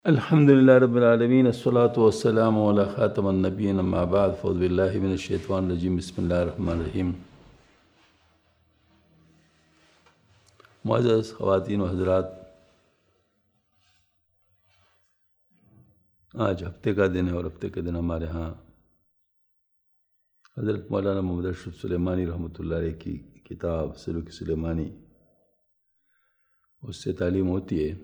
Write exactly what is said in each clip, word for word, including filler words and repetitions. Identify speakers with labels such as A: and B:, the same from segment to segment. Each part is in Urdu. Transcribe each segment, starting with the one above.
A: الحمد للہ رب العالمین الصلاۃ والسلام علی خاتم النبیین اما بعد فاعوذ باللہ من الشیطان الرجیم بسم اللہ الرحمن الرحیم۔ معزز خواتین و حضرات، آج ہفتے کا دن ہے اور ہفتے کے دن ہمارے ہاں حضرت مولانا محمد اشرف سلیمانی رحمۃ اللہ علیہ کی کتاب سلوک سلیمانی، اس سے تعلیم ہوتی ہے۔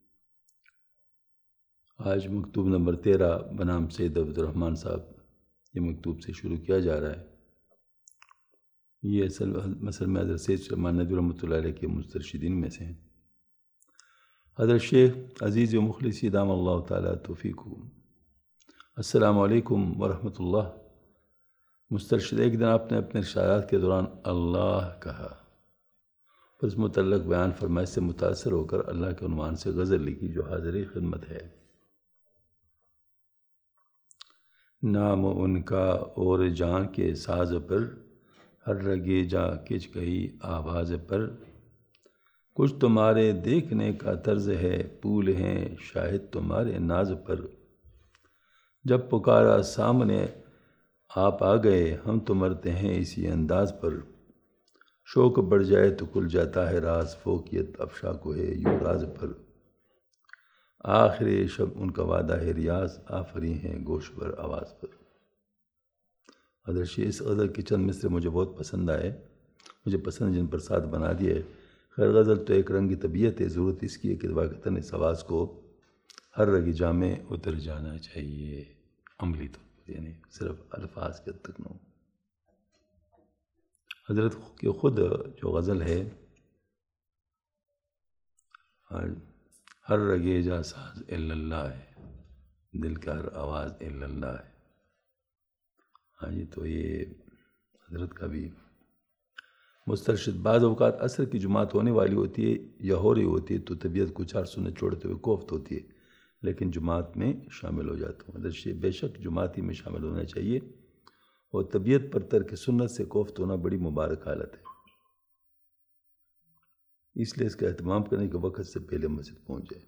A: آج مکتوب نمبر تیرہ بنام سید عبد الرحمن صاحب، یہ مکتوب سے شروع کیا جا رہا ہے۔ یہ اصل مثل میں حضرت سید سلیمان ندوی رحمۃ اللہ علیہ کے مسترشدین میں سے ہیں۔ حضرت شیخ عزیز و مخلص دام اللہ تعالیٰ توفیق۔ السلام علیکم ورحمۃ اللہ۔ مسترشد، ایک دن آپ نے اپنے ارشادات کے دوران اللہ کہا، پر اس متعلق بیان فرمائش سے متاثر ہو کر اللہ کے عنوان سے غزل لکھی جو حاضر خدمت ہے۔ نام ان کا اور جان کے ساز پر، ہر رگے جا کچ گئی آواز پر، کچھ تمہارے دیکھنے کا طرز ہے، پھول ہیں شاہد تمہارے ناز پر، جب پکارا سامنے آپ آ گئے، ہم تو مرتے ہیں اسی انداز پر، شوق بڑھ جائے تو کھل جاتا ہے راز، فوقیت افشا کو ہے یوں راز پر، آخر شب ان کا وعدہ ہے ریاض، آفری ہیں گوش پر آواز پر۔ حضرت شیخ اس غزل کے چند مصرے مجھے بہت پسند آئے، مجھے پسند جن پر ساتھ بنا دیے۔ خیر، غزل تو ایک رنگی طبیعت ہے، ضرورت اس کی ہے کہ واقعتاً اس آواز کو ہر رگی جا میں اتر جانا چاہیے، عملی طور پر، یعنی صرف الفاظ کے حد تک نہ ہو۔ حضرت کی خود جو غزل ہے، ہر رگے جا ساز الا اللہ ہے، دل کا ہر آواز الا اللہ ہے۔ ہاں جی، تو یہ حضرت کا بھی مسترشد۔ بعض اوقات عصر کی جماعت ہونے والی ہوتی ہے یا ہو رہی ہوتی ہے تو طبیعت کو چار سنت چھوڑتے ہوئے کوفت ہوتی ہے، لیکن جماعت میں شامل ہو جاتا ہوں۔ حضرت شیخ بے شک جماعتی میں شامل ہونا چاہیے، اور طبیعت پر ترک سنت سے کوفت ہونا بڑی مبارک حالت ہے، اس لیے اس کا اہتمام کرنے کے وقت سے پہلے مسجد پہنچ جائے،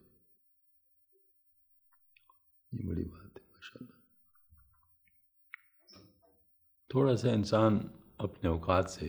A: یہ بڑی بات ہے ماشاءاللہ۔ تھوڑا سا انسان اپنے اوقات سے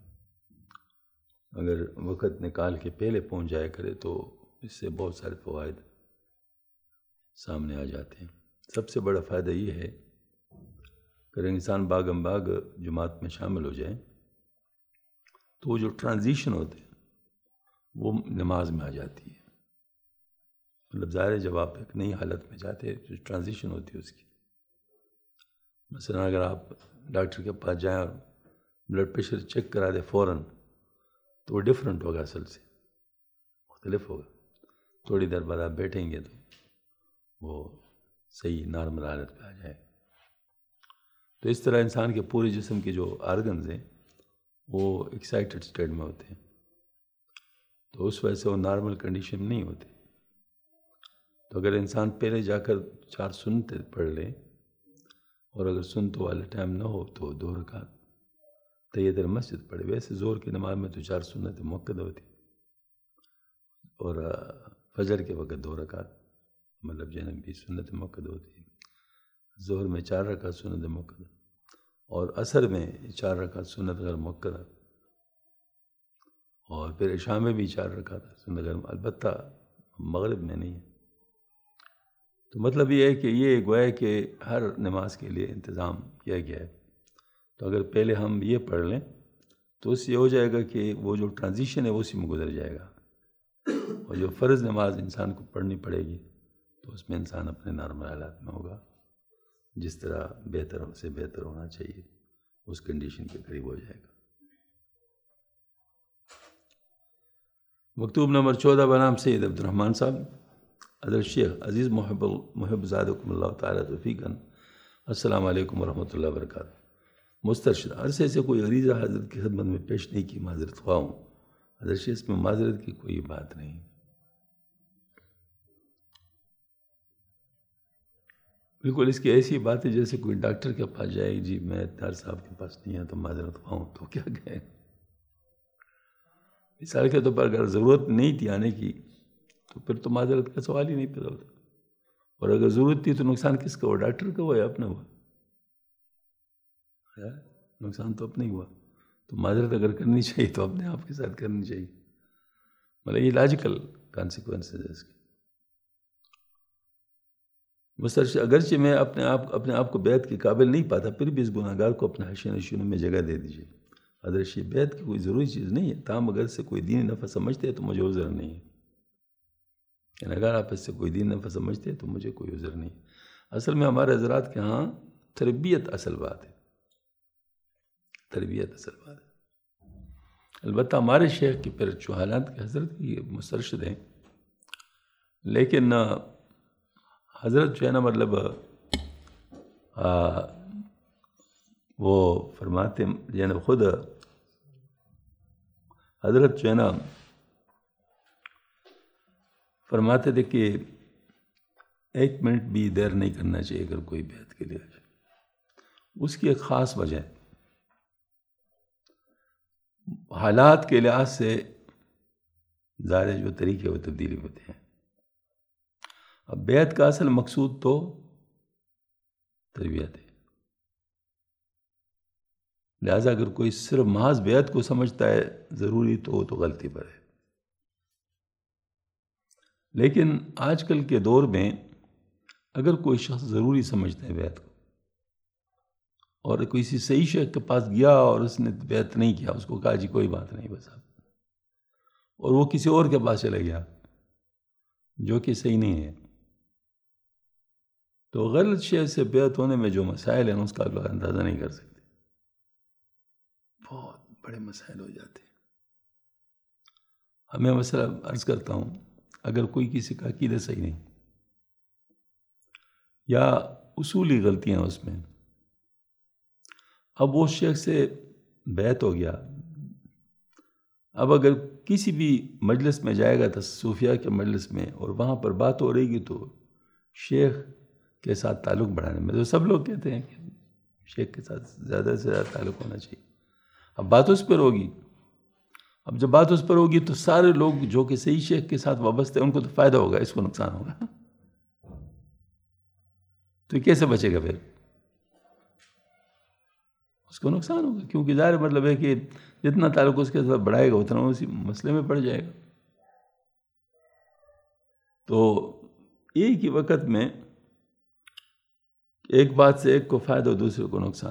A: اگر وقت نکال کے پہلے پہنچ جایا کرے تو اس سے بہت سارے فوائد سامنے آ جاتے ہیں۔ سب سے بڑا فائدہ یہ ہے کہ اگر انسان باغم باغ جماعت میں شامل ہو جائے تو وہ جو ٹرانزیشن ہوتے ہیں وہ نماز میں آ جاتی ہے۔ مطلب ظاہر ہے جب آپ ایک نئی حالت میں جاتے ہیں جو ٹرانزیشن ہوتی ہے اس کی، مثلا اگر آپ ڈاکٹر کے پاس جائیں اور بلڈ پریشر چیک کرا دیں فوراً تو وہ ڈیفرنٹ ہوگا، اصل سے مختلف ہوگا۔ تھوڑی دیر بعد آپ بیٹھیں گے تو وہ صحیح نارمل حالت پہ آ جائے۔ تو اس طرح انسان کے پورے جسم کے جو آرگنز ہیں وہ ایکسائٹڈ اسٹیٹ میں ہوتے ہیں، تو اس وجہ سے وہ نارمل کنڈیشن میں نہیں ہوتے۔ تو اگر انسان پہلے جا کر چار سنتیں پڑھ لے، اور اگر سنتوں والے ٹائم نہ ہو تو دو رکعت تحیۃ المسجد پڑھے۔ ویسے زور کی نماز میں تو چار سنتیں مؤکد ہوتی، اور فجر کے وقت دو رکعت مطلب جنب بھی سنت مؤکد ہوتی ہے۔ ظہر میں چار رکعت سنت مؤکد، اور عصر میں چار رکعت سنت غیر مؤکد، اور پھر عشاء میں بھی چار رکعت سنت غیر، البتہ مغرب میں نہیں ہے۔ تو مطلب یہ ہے کہ یہ گویا کہ ہر نماز کے لیے انتظام کیا گیا ہے۔ تو اگر پہلے ہم یہ پڑھ لیں تو اس سے یہ ہو جائے گا کہ وہ جو ٹرانزیشن ہے وہ اسی میں گزر جائے گا، اور جو فرض نماز انسان کو پڑھنی پڑے گی تو اس میں انسان اپنے نارمل حالات میں ہوگا، جس طرح بہتر سے بہتر ہونا چاہیے اس کنڈیشن کے قریب ہو جائے گا۔ مکتوب نمبر چودہ بنام سید عبد الرحمن صاحب۔ حضرت شیخ عزیز محب محب زادکم اللہ تعالیٰ توفیقاً، السلام علیکم ورحمۃ اللہ وبرکاتہ۔ مسترشد، عرصے سے کوئی غریضہ حضرت کی خدمت میں پیش نہیں کی، معذرت خواہ ہوں۔ حضرت شیخ، اس میں معذرت کی کوئی بات نہیں، بالکل اس کی ایسی بات ہے جیسے کوئی ڈاکٹر کے پاس جائے، جی میں ڈاکٹر صاحب کے پاس نہیں ہے تو معذرت خواہ ہوں، تو کیا کہیں۔ مثال کے طور پر اگر ضرورت نہیں تھی آنے کی تو پھر تو معذرت کا سوال ہی نہیں پیدا ہوتا۔ اور اگر ضرورت تھی تو نقصان کس کا ہوا؟ ڈاکٹر کا ہوا یا اپنا ہوا؟ یار نقصان تو اپنا ہی ہوا. تو معذرت اگر کرنی چاہیے تو اپنے آپ کے ساتھ کرنی چاہیے. مطلب یہ لاجیکل کانسیکوینسز ہے اس کے. مسرش اگرچہ میں اپنے آپ اپنے آپ کو بیعت کے قابل نہیں پاتا، پھر بھی اس گناہ گار کو اپنے حشر نشینوں میں جگہ دے دیجیے. حضرت یہ بیعت کی کوئی ضروری چیز نہیں ہے، تاہم اگر سے کوئی دینی نفع سمجھتے ہیں تو مجھے عذر نہیں ہے. یعنی اگر آپ اس سے کوئی دین نفع سمجھتے ہیں تو مجھے کوئی عذر نہیں. اصل میں ہمارے حضرات کے ہاں تربیت اصل بات ہے، تربیت اصل بات ہے. البتہ ہمارے شیخ کی پھر جو حالات کے حضرت کی مسترشد ہیں، لیکن حضرت جو ہے نا مطلب وہ فرماتے یعنی خود حضرت جو ہے نا فرماتے تھے کہ ایک منٹ بھی دیر نہیں کرنا چاہیے اگر کوئی بیعت کے لیے آ جائے. اس کی ایک خاص وجہ ہے، حالات کے لحاظ سے ظاہر جو طریقے وہ تبدیلی ہوتے ہیں. اب بیعت کا اصل مقصود تو تربیت ہے، لہٰذا اگر کوئی صرف محض بیعت کو سمجھتا ہے ضروری تو وہ تو غلطی پر ہے. لیکن آج کل کے دور میں اگر کوئی شخص ضروری سمجھتا ہے بیعت کو اور کسی صحیح شیخ کے پاس گیا اور اس نے بیعت نہیں کیا، اس کو کہا جی کوئی بات نہیں بس اب، اور وہ کسی اور کے پاس چلا گیا جو کہ صحیح نہیں ہے، تو غلط شیخ سے بیعت ہونے میں جو مسائل ہیں اس کا لوگ اندازہ نہیں کر سکتے. بہت بڑے مسائل ہو جاتے ہیں. ہمیں مسئلہ عرض کرتا ہوں، اگر کوئی کسی کا عقیدہ صحیح نہیں یا اصولی غلطیاں اس میں، اب وہ شیخ سے بیعت ہو گیا، اب اگر کسی بھی مجلس میں جائے گا تصوفیہ کے مجلس میں اور وہاں پر بات ہو رہی گی تو شیخ کے ساتھ تعلق بڑھانے میں، تو سب لوگ کہتے ہیں کہ شیخ کے ساتھ زیادہ سے زیادہ تعلق ہونا چاہیے. اب بات اس پر ہوگی، اب جب بات اس پر ہوگی تو سارے لوگ جو کہ صحیح شیخ کے ساتھ وابستہ ہیں ان کو تو فائدہ ہوگا، اس کو نقصان ہوگا. تو کیسے بچے گا پھر؟ اس کو نقصان ہوگا، کیونکہ ظاہر مطلب ہے کہ جتنا تعلق اس کے ساتھ بڑھائے گا اتنا اسی مسئلے میں پڑ جائے گا. تو ایک ہی وقت میں ایک بات سے ایک کو فائدہ اور دوسرے کو نقصان.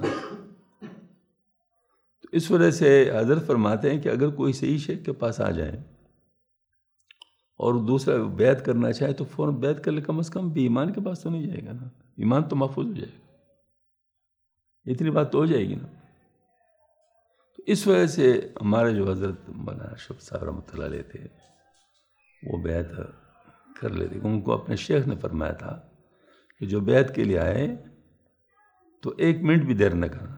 A: تو اس وجہ سے حضرت فرماتے ہیں کہ اگر کوئی صحیح شیخ کے پاس آ جائے اور دوسرا بیعت کرنا چاہے تو فوراً بیعت کر لے، کم از کم بھی ایمان کے پاس تو نہیں جائے گا نا، ایمان تو محفوظ ہو جائے گا، اتنی بات تو ہو جائے گی نا. تو اس وجہ سے ہمارے جو حضرت مولانا اشرف صاحب رحمۃ اللہ علیہ تھے وہ بیعت کر لیتے. ان کو اپنے شیخ نے فرمایا تھا کہ جو بیعت کے لیے آئے تو ایک منٹ بھی دیر نہ کرنا،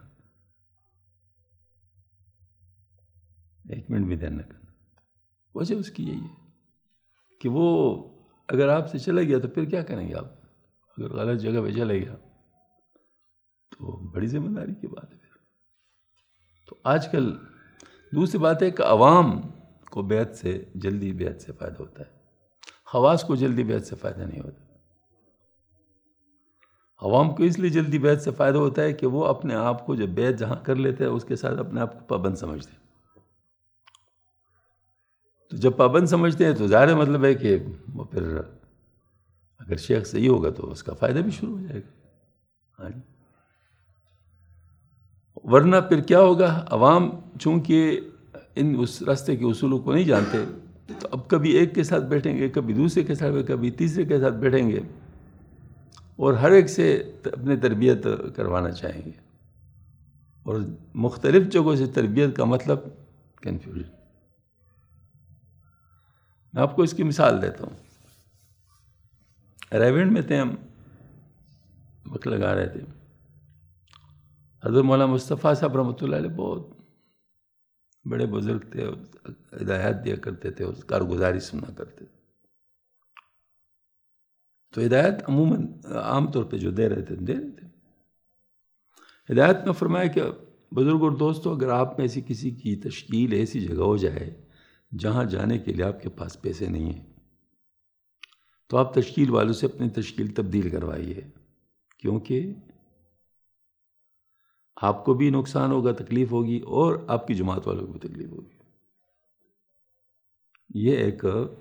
A: ایک منٹ بھی دیر نہ کرنا. وجہ اس کی یہی ہے کہ وہ اگر آپ سے چلا گیا تو پھر کیا کریں گے آپ؟ اگر غلط جگہ پہ چلے گیا تو بڑی ذمہ داری کی بات ہے. پھر تو آج کل دوسری بات ہے کہ عوام کو بیعت سے جلدی بیعت سے فائدہ ہوتا ہے، خواص کو جلدی بیعت سے فائدہ نہیں ہوتا. عوام کو اس لیے جلدی بیعت سے فائدہ ہوتا ہے کہ وہ اپنے آپ کو جب بیعت جہاں کر لیتے ہیں اس کے ساتھ اپنے آپ کو پابند سمجھتے ہیں. تو جب پابند سمجھتے ہیں تو ظاہر مطلب ہے کہ وہ پھر اگر شیخ صحیح ہوگا تو اس کا فائدہ بھی شروع ہو جائے گا. ہاں جی. ورنہ پھر کیا ہوگا، عوام چونکہ ان اس راستے کے اصولوں کو نہیں جانتے تو اب کبھی ایک کے ساتھ بیٹھیں گے، کبھی دوسرے کے ساتھ، کبھی تیسرے کے ساتھ بیٹھیں گے اور ہر ایک سے اپنے تربیت کروانا چاہیں گے، اور مختلف جگہوں سے تربیت کا مطلب کنفیوژن. میں آپ کو اس کی مثال دیتا ہوں. ریونڈ میں تھے ہم، وقت لگا رہے تھے. حضرت مولانا مصطفیٰ صاحب رحمۃ اللہ علیہ بہت بڑے بزرگ تھے، ہدایات دیا کرتے تھے، اس کارگزاری سنا کرتے تھے. تو ہدایت عموماً عام طور پہ جو دے رہے تھے دے رہے تھے. ہدایت میں فرمایا کہ بزرگ اور دوستوں، اگر آپ میں سے کسی کی تشکیل ایسی جگہ ہو جائے جہاں جانے کے لیے آپ کے پاس پیسے نہیں ہیں تو آپ تشکیل والوں سے اپنی تشکیل تبدیل کروائیے، کیونکہ آپ کو بھی نقصان ہوگا، تکلیف ہوگی، اور آپ کی جماعت والوں کو بھی تکلیف ہوگی۔ یہ ایک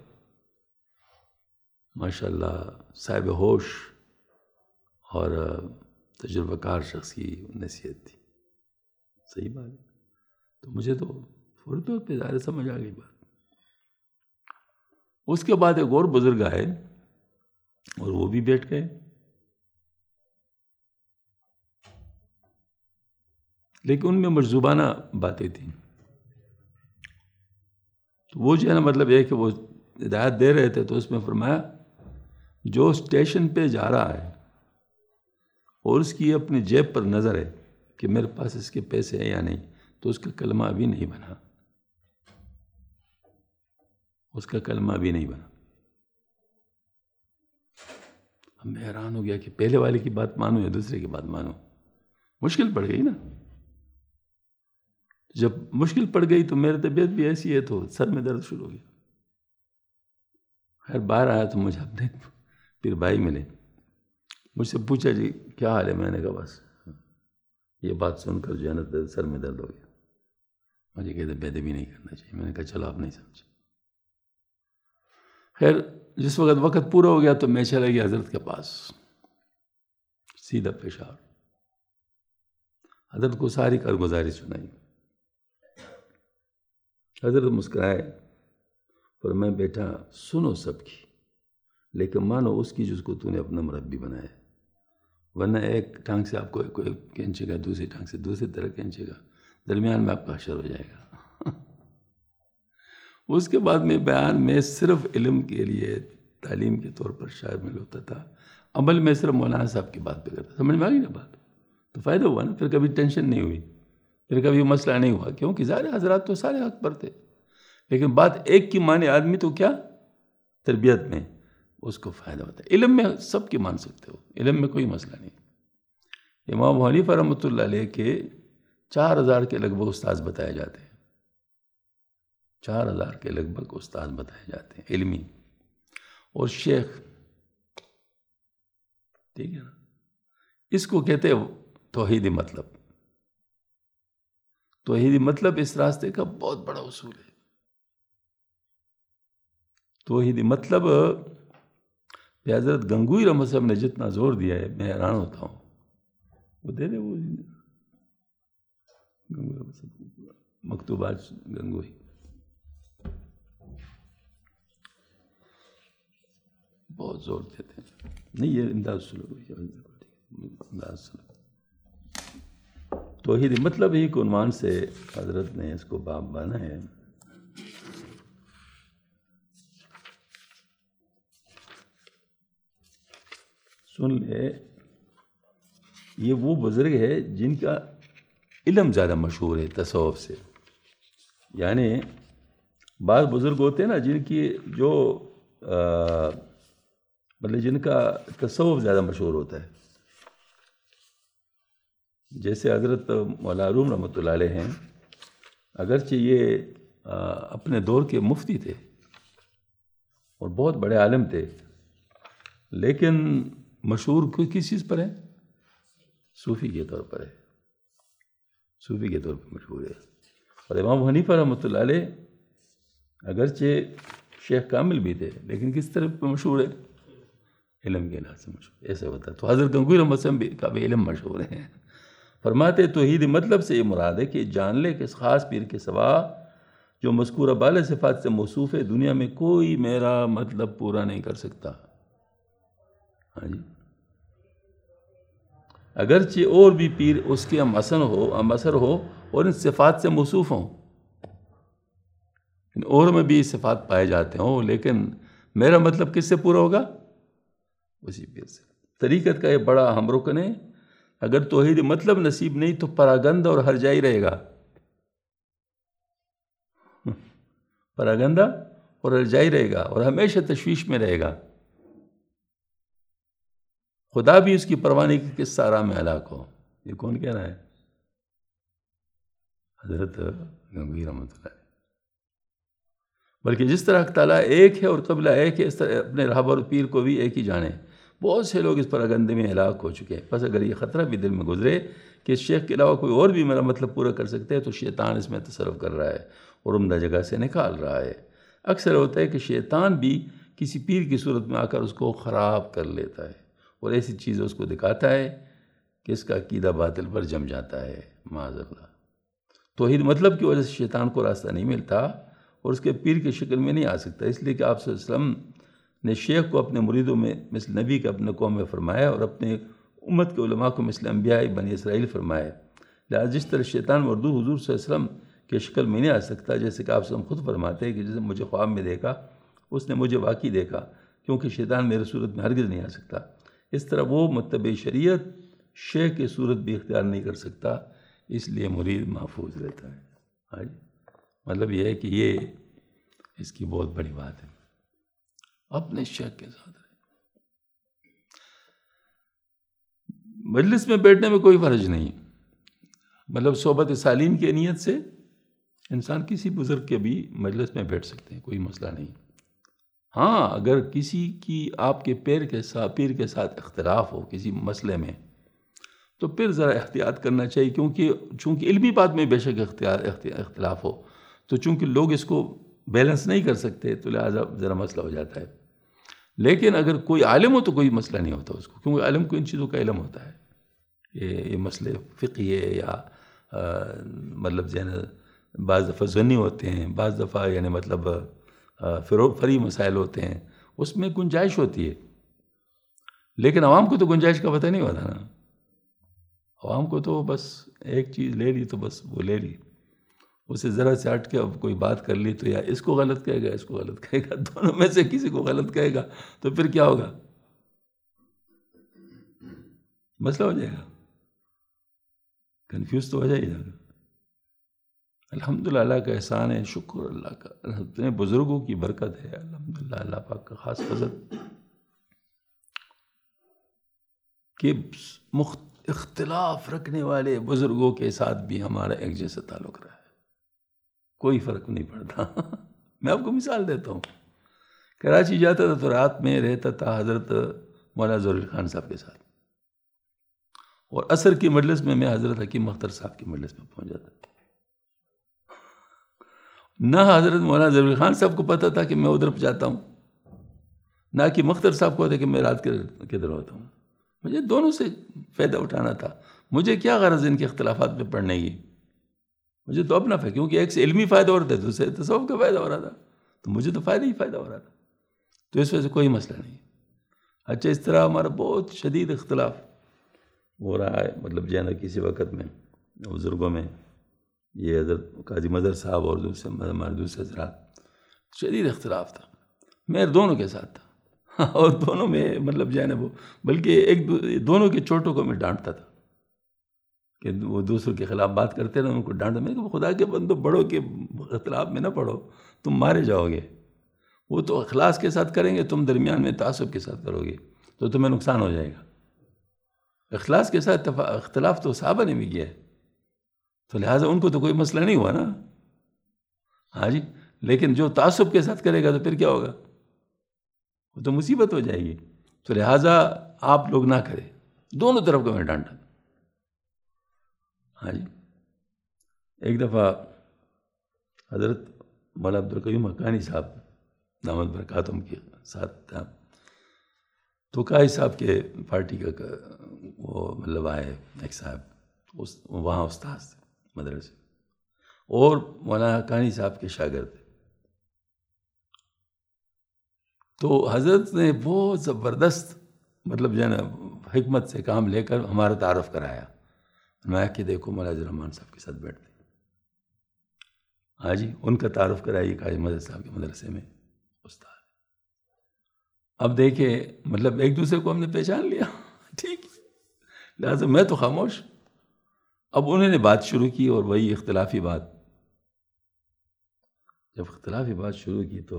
A: ماشاءاللہ صاحب ہوش اور تجربہ کار شخص کی نصیحت تھی۔ صحیح بات ہے۔ تو مجھے تو فوری طور پہ ظاہر سمجھ آ گئی بات۔ اس کے بعد ایک اور بزرگ آئے اور وہ بھی بیٹھ گئے، لیکن ان میں مجذوبانہ باتیں تھیں۔ تو وہ جو ہے نا مطلب یہ کہ وہ ہدایت دے رہے تھے، تو اس میں فرمایا جو اسٹیشن پہ جا رہا ہے اور اس کی اپنی جیب پر نظر ہے کہ میرے پاس اس کے پیسے ہیں یا نہیں، تو اس کا کلمہ ابھی نہیں بنا، اس کا کلمہ ابھی نہیں بنا۔ اب میں حیران ہو گیا کہ پہلے والے کی بات مانوں یا دوسرے کی بات مانوں، مشکل پڑ گئی نا۔ جب مشکل پڑ گئی تو میری طبیعت بھی ایسی ہے تو سر میں درد شروع ہو گیا۔ خیر باہر آیا تو مجھے اپنے پیر بھائی ملے، مجھ سے پوچھا جی کیا حال ہے؟ میں نے کہا بس یہ بات سن کر جو ہے نا سر میں درد ہو گیا۔ مجھے کہتے بے ادبی نہیں کرنا چاہیے۔ میں نے کہا چلو آپ نہیں سمجھے۔ خیر جس وقت وقت پورا ہو گیا تو میں چلا گیا حضرت کے پاس، سیدھا پشاور۔ حضرت کو ساری کارگزاری سنائی۔ حضرت مسکرائے، پر میں بیٹھا سنو سب کی، لیکن مانو اس کی جس کو تو نے اپنا مربی بنایا، ورنہ ایک ٹانگ سے آپ کو کوئی کھینچے گا، دوسری ٹانگ سے دوسری طرح کھینچے گا، درمیان میں آپ کا حشر ہو جائے گا۔ اس کے بعد میں بیان میں صرف علم کے لیے تعلیم کے طور پر شامل ہوتا تھا، عمل میں صرف مولانا صاحب کی بات پہ کرتا۔ سمجھ میں آ گئی نا بات؟ تو فائدہ ہوا نا، پھر کبھی ٹینشن نہیں ہوئی، پھر کبھی مسئلہ نہیں ہوا، کیونکہ ظاہر حضرات تو سارے حق پر تھے، لیکن بات ایک کی مانے آدمی تو کیا تربیت میں اس کو فائدہ ہوتا ہے۔ علم میں سب کی مان سکتے ہو، علم میں کوئی مسئلہ نہیں۔ امام ابو حنیفہ رحمۃ اللہ علیہ کے چار ہزار کے لگ بھگ استاذ بتائے جاتے ہیں، چار ہزار کے لگ بھگ استاذ بتائے جاتے ہیں علمی، اور شیخ، ٹھیک ہے نا۔ اس کو کہتے ہیں توحیدی مطلب۔ توحیدی مطلب اس راستے کا بہت بڑا اصول ہے۔ توحیدی مطلب پہ حضرت گنگوئی رحمۃ صاحب نے جتنا زور دیا ہے میں حیران ہوتا ہوں۔ وہ دے دے وہ مکتوبات گنگوئی، بہت زور دیتے ہیں۔ نہیں یہ امداد سلوک، امداد سلوک توحیدی مطلب ہی کے عنوان سے حضرت نے اس کو باب بانا ہے۔ سن لے، یہ وہ بزرگ ہے جن کا علم زیادہ مشہور ہے تصوف سے۔ یعنی بعض بزرگ ہوتے ہیں نا جن کی جو مطلب جن کا تصوف زیادہ مشہور ہوتا ہے، جیسے حضرت مولا روم رحمۃ اللہ علیہ ہیں، اگرچہ یہ اپنے دور کے مفتی تھے اور بہت بڑے عالم تھے، لیکن مشہور کس چیز پر ہے؟ صوفی کے طور پر ہے، صوفی کے طور پر مشہور ہے۔ اور امام حنیفہ رحمۃ اللہ علیہ اگرچہ شیخ کامل بھی تھے، لیکن کس طرح پہ مشہور ہے؟ علم کے لحاظ سے مشہور، ایسا ہوتا ہے۔ تو حضرت گنگوئی رحمۃ صاحب کا بھی علم مشہور ہے۔ فرماتے توحید مطلب سے یہ مراد ہے کہ جان لے کہ اس خاص پیر کے سوا جو مذکورہ بالا صفات سے موصوف ہے، دنیا میں کوئی میرا مطلب پورا نہیں کر سکتا۔ ہاں جی، اگرچہ اور بھی پیر اس کے ہم اثر ہو ہم اثر ہو اور ان صفات سے موصوف ہوں، ان اور میں بھی صفات پائے جاتے ہوں، لیکن میرا مطلب کس سے پورا ہوگا؟ اسی پیر سے۔ طریقت کا یہ بڑا اہم رکن ہے۔ اگر توحید مطلب نصیب نہیں تو پراگندہ اور ہرجائی رہے گا، پراگندہ اور ہرجائی رہے گا اور ہمیشہ تشویش میں رہے گا۔ خدا بھی اس کی پرواہ نہیں کہ کس سارا میں ہلاک ہو۔ یہ کون کہہ رہا ہے؟ حضرت گنگوئی رحمۃ اللہ علیہ۔ بلکہ جس طرح تعالیٰ ایک ہے اور قبلہ ایک ہے، اس طرح اپنے رہبر پیر کو بھی ایک ہی جانے۔ بہت سے لوگ اس پر اگندے میں ہلاک ہو چکے ہیں۔ بس اگر یہ خطرہ بھی دل میں گزرے کہ اس شیخ کے علاوہ کوئی اور بھی میرا مطلب پورا کر سکتے ہیں، تو شیطان اس میں تصرف کر رہا ہے اور عمدہ جگہ سے نکال رہا ہے۔ اکثر ہوتا ہے کہ شیطان بھی کسی پیر کی صورت میں آ کر اس کو خراب کر لیتا ہے اور ایسی چیزیں اس کو دکھاتا ہے کہ اس کا عقیدہ باطل پر جم جاتا ہے، معاذ اللہ۔ توحید مطلب کی وجہ سے شیطان کو راستہ نہیں ملتا اور اس کے پیر کی شکل میں نہیں آ سکتا، اس لیے کہ آپ صلی اللہ علیہ وسلم نے شیخ کو اپنے مریدوں میں مثل نبی کا اپنے قوم میں فرمایا اور اپنے امت کے علماء کو مثل انبیاء بنی اسرائیل فرمایا۔ لہٰذا جس طرح شیطان مردو حضور صلی اللہ علیہ وسلم کی شکل میں نہیں آ سکتا، جیسے کہ آپ سے ہم خود فرماتے ہیں کہ جسے مجھے خواب میں دیکھا اس نے مجھے واقعی دیکھا، کیونکہ شیطان میرے صورت میں ہرگز نہیں آ سکتا، اس طرح وہ متبع شریعت شیخ کی صورت بھی اختیار نہیں کر سکتا، اس لیے مرید محفوظ رہتا ہے۔ ہاں جی، مطلب یہ ہے کہ یہ اس کی بہت بڑی بات ہے، اپنے شیخ کے ساتھ رہے۔ مجلس میں بیٹھنے میں کوئی حرج نہیں، مطلب صحبت سالین کی نیت سے انسان کسی بزرگ کے بھی مجلس میں بیٹھ سکتے ہیں، کوئی مسئلہ نہیں۔ ہاں، اگر کسی کی آپ کے پیر کے ساتھ پیر کے ساتھ اختلاف ہو کسی مسئلے میں تو پھر ذرا احتیاط کرنا چاہیے، کیونکہ چونکہ علمی بات میں بے شک اختیار اختلاف ہو تو چونکہ لوگ اس کو بیلنس نہیں کر سکتے تو لہٰذا ذرا مسئلہ ہو جاتا ہے۔ لیکن اگر کوئی عالم ہو تو کوئی مسئلہ نہیں ہوتا اس کو، کیونکہ عالم کو ان چیزوں کا علم ہوتا ہے، یہ یہ مسئلے فقہی ہے یا مطلب جو ہے نا بعض دفعہ ظنی ہوتے ہیں، بعض دفعہ یعنی مطلب فری مسائل ہوتے ہیں، اس میں گنجائش ہوتی ہے، لیکن عوام کو تو گنجائش کا پتہ نہیں ہوتا نا۔ عوام کو تو بس ایک چیز لے لی تو بس وہ لے لی، اسے ذرا سے ہٹ کے اب کوئی بات کر لی تو یا اس کو غلط کہے گا اس کو غلط کہے گا، دونوں میں سے کسی کو غلط کہے گا تو پھر کیا ہوگا؟ مسئلہ ہو جائے گا، کنفیوز تو ہو جائے گا۔ الحمدللہ اللہ کا احسان ہے، شکر اللہ کا، اپنے بزرگوں کی برکت ہے، الحمدللہ اللہ پاک کا خاص فضل کہ اختلاف رکھنے والے بزرگوں کے ساتھ بھی ہمارا ایک جیسا تعلق رہا ہے، کوئی فرق نہیں پڑتا۔ میں آپ کو مثال دیتا ہوں، کراچی جاتا تھا تو رات میں رہتا تھا حضرت مولانا ظہور خان صاحب کے ساتھ، اور عصر کی مجلس میں میں حضرت حکیم اختر صاحب کی مجلس میں پہنچ جاتا تھا۔ نہ حضرت مولانا ظہور خان صاحب کو پتہ تھا کہ میں ادھر جاتا ہوں، نہ کہ مختر صاحب کو تھا کہ میں رات کدھر ہوتا ہوں۔ مجھے دونوں سے فائدہ اٹھانا تھا، مجھے کیا غرض ان کے اختلافات میں پڑھنے کی، مجھے تو اپنا فائدہ، کیونکہ ایک سے علمی فائدہ ہو رہا تھا دوسرے تصوف کا فائدہ ہو رہا تھا، تو مجھے تو فائدہ ہی فائدہ ہو رہا تھا، تو اس وجہ سے کوئی مسئلہ نہیں۔ اچھا، اس طرح ہمارا بہت شدید اختلاف ہو رہا ہے، مطلب جو ہے نا کسی وقت میں بزرگوں میں یہ حضرت قاضی مظہر صاحب اور دوسرے ہمارے دوسرے حضرات شدید اختلاف تھا، میں دونوں کے ساتھ تھا اور دونوں میں مطلب جو ہے نا وہ بلکہ ایک دونوں کے چھوٹوں کو میں ڈانٹتا تھا کہ وہ دوسروں کے خلاف بات کرتے رہے، ان کو ڈانٹا۔ میں کہ خدا کے بندو، بڑوں کے اختلاف میں نہ پڑھو، تم مارے جاؤ گے۔ وہ تو اخلاص کے ساتھ کریں گے، تم درمیان میں تعصب کے ساتھ کرو گے تو تمہیں نقصان ہو جائے گا۔ اخلاص کے ساتھ اختلاف تو صحابہ نے بھی کیا ہے، تو لہٰذا ان کو تو کوئی مسئلہ نہیں ہوا نا، ہاں جی۔ لیکن جو تعصب کے ساتھ کرے گا تو پھر کیا ہوگا؟ وہ تو مصیبت ہو جائے گی، تو لہٰذا آپ لوگ نہ کریں۔ دونوں طرف کو میں ڈانٹا، ہاں جی۔ ایک دفعہ حضرت مولانا عبدالقیوم حقانی صاحب دامت برکاتہم کے ساتھ تھا، تو قائد صاحب کے پارٹی کا وہ مطلب آئے ایک صاحب، اس وہاں استاد تھے مدرسے، اور مولانا حقانی صاحب کے شاگرد تھے، تو حضرت نے بہت زبردست مطلب جو ہے نا حکمت سے کام لے کر ہمارا تعارف کرایا، میں کہ دیکھو مولانا الرحمان صاحب کے ساتھ بیٹھتے، ہاں جی، ان کا تعارف کرائی قاضی مظہر صاحب کے مدرسے میں استاد۔ اب دیکھیں مطلب ایک دوسرے کو ہم نے پہچان لیا، ٹھیک، لہٰذا میں تو خاموش۔ اب انہوں نے بات شروع کی اور وہی اختلافی بات، جب اختلافی بات شروع کی تو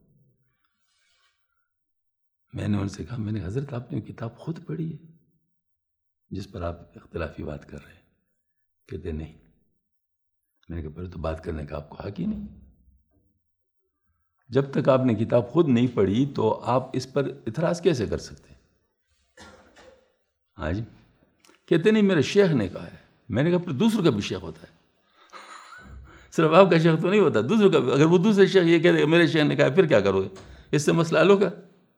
A: میں نے ان سے کہا، میں نے حضرت آپ نے کتاب خود پڑھی ہے جس پر آپ اختلافی بات کر رہے ہیں؟ کہتے نہیں۔ میں نے کہا پھر تو بات کرنے کا آپ کو حق ہی نہیں۔ جب تک آپ نے کتاب خود نہیں پڑھی تو آپ اس پر اعتراض کیسے کر سکتے ہیں؟ ہاں جی، کہتے نہیں میرے شیخ نے کہا ہے. میں نے کہا پھر دوسروں کا بھی شیخ ہوتا ہے، صرف آپ کا شیخ تو نہیں ہوتا، دوسروں کا بھی. اگر وہ دوسرے شیخ یہ کہتے ہیں میرے شیخ نے کہا ہے، پھر کیا کرو گے؟ اس سے مسئلہ حل ہوگا؟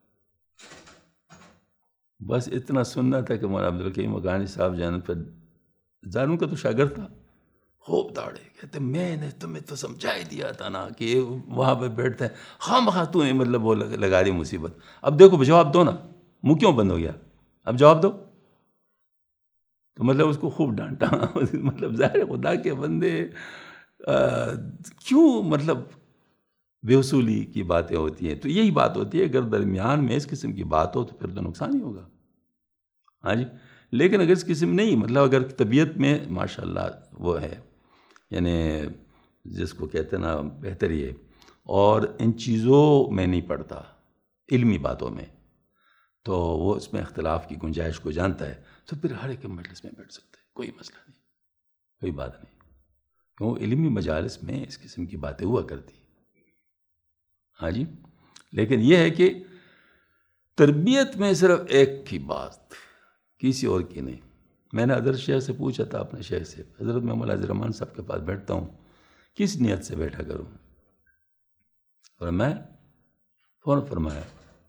A: بس اتنا سننا تھا کہ مولانا عبدالحکیم حقانی صاحب جان پر زانوں کا تو شاگرد تھا، خوب دوڑے، کہتے میں نے تمہیں تو سمجھا ہی دیا تھا نا کہ وہاں پہ بیٹھتے ہیں، خواہ مخواہ تو نے مطلب وہ لگا دی مصیبت. اب دیکھو جواب دو نا، منہ کیوں بند ہو گیا؟ اب جواب دو. تو مطلب اس کو خوب ڈانٹا. مطلب ظاہر خدا کے بندے کیوں مطلب بے اصولی کی باتیں ہوتی ہیں. تو یہی بات ہوتی ہے، اگر درمیان میں اس قسم کی بات ہو تو پھر تو نقصان ہی ہوگا. ہاں جی، لیکن اگر اس قسم نہیں، مطلب اگر طبیعت میں ماشاءاللہ وہ ہے، یعنی جس کو کہتے ہیں نا بہتر یہ، اور ان چیزوں میں نہیں پڑتا، علمی باتوں میں، تو وہ اس میں اختلاف کی گنجائش کو جانتا ہے، تو پھر ہر ایک مجلس میں بیٹھ سکتا ہے، کوئی مسئلہ نہیں، کوئی بات نہیں. کیوں علمی مجالس میں اس قسم کی باتیں ہوا کرتی. ہاں جی، لیکن یہ ہے کہ تربیت میں صرف ایک کی بات، کسی اور کی نہیں. میں نے حضرت شیخ سے پوچھا تھا، اپنے شیخ سے، حضرت میں مولانا عبد الرحمن صاحب کے پاس بیٹھتا ہوں، کس نیت سے بیٹھا کروں؟ اور میں فوراً فرمایا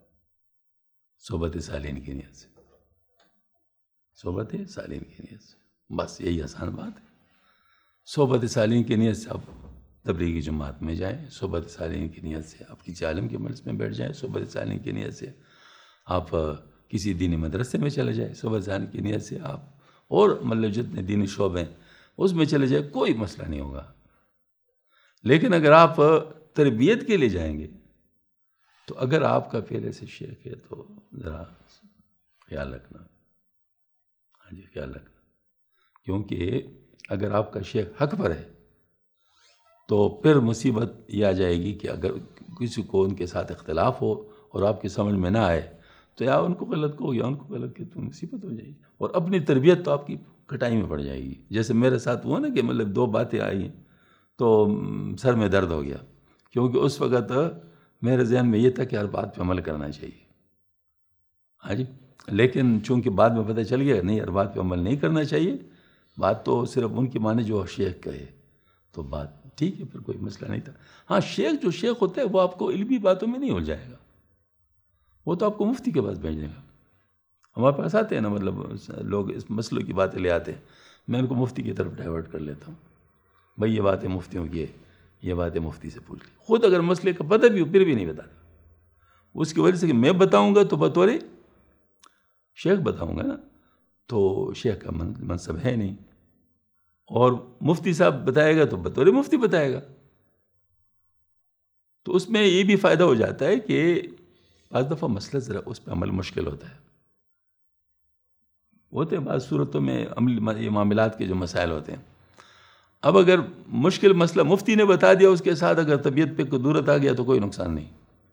A: صحبت سالین کی نیت سے، صحبت سالین کی نیت سے. بس یہی آسان بات ہے. صحبت سالین کی نیت سے آپ تبلیغی جماعت میں جائیں، صحبت سالین کی نیت سے آپ کسی عالم کے مجلس میں بیٹھ جائیں، صحبت سالین کی نیت سے آپ کسی دینی مدرسے میں چلے جائیں، صحبت سالین کی نیت سے آپ اور مطلب جتنے دینی شعبے ہیں اس میں چلے جائیں، کوئی مسئلہ نہیں ہوگا. لیکن اگر آپ تربیت کے لیے جائیں گے تو اگر آپ کا پہلے سے شیخ ہے تو ذرا خیال رکھنا. ہاں جی، خیال رکھنا، کیونکہ اگر آپ کا شیخ حق پر ہے تو پھر مصیبت یہ آ جائے گی کہ اگر کسی کو ان کے ساتھ اختلاف ہو اور آپ کی سمجھ میں نہ آئے تو یا ان کو غلط کہو یا ان کو غلط کہ تو مصیبت ہو جائے گی، اور اپنی تربیت تو آپ کی کٹائی میں پڑ جائے گی. جیسے میرے ساتھ ہوا نا کہ مطلب دو باتیں آئی ہیں تو سر میں درد ہو گیا، کیونکہ اس وقت میرے ذہن میں یہ تھا کہ ہر بات پہ عمل کرنا چاہیے. ہاں جی، لیکن چونکہ بعد میں پتہ چل گیا نہیں، ہر بات پہ عمل نہیں کرنا چاہیے، بات تو صرف ان کی مانے جو شیخ کہے، تو بات ٹھیک ہے، پھر کوئی مسئلہ نہیں تھا. ہاں، شیخ جو شیخ ہوتا ہے وہ آپ کو علمی باتوں میں نہیں الجھائے گا، وہ تو آپ کو مفتی کے پاس بھیج دے گا. ہمارے پاس آتے ہیں نا، مطلب لوگ اس مسئلوں کی باتیں لے آتے ہیں، میں ان کو مفتی کی طرف ڈائیورٹ کر لیتا ہوں. بھائی یہ باتیں مفتیوں کی ہے، یہ باتیں مفتی سے پوچھ لی. خود اگر مسئلے کا پتہ بھی ہو پھر بھی نہیں بتاتا، اس کی وجہ سے کہ میں بتاؤں گا تو بطور شیخ بتاؤں گا نا، تو شیخ کا منصب ہے نہیں، اور مفتی صاحب بتائے گا تو بطور مفتی بتائے گا. تو اس میں یہ بھی فائدہ ہو جاتا ہے کہ بعض دفعہ مسئلہ ذرا اس پہ عمل مشکل ہوتا ہے، ہوتے ہیں بعض صورتوں میں عملی معاملات کے جو مسائل ہوتے ہیں. اب اگر مشکل مسئلہ مفتی نے بتا دیا، اس کے ساتھ اگر طبیعت پہ قدورت آ گیا تو کوئی نقصان نہیں.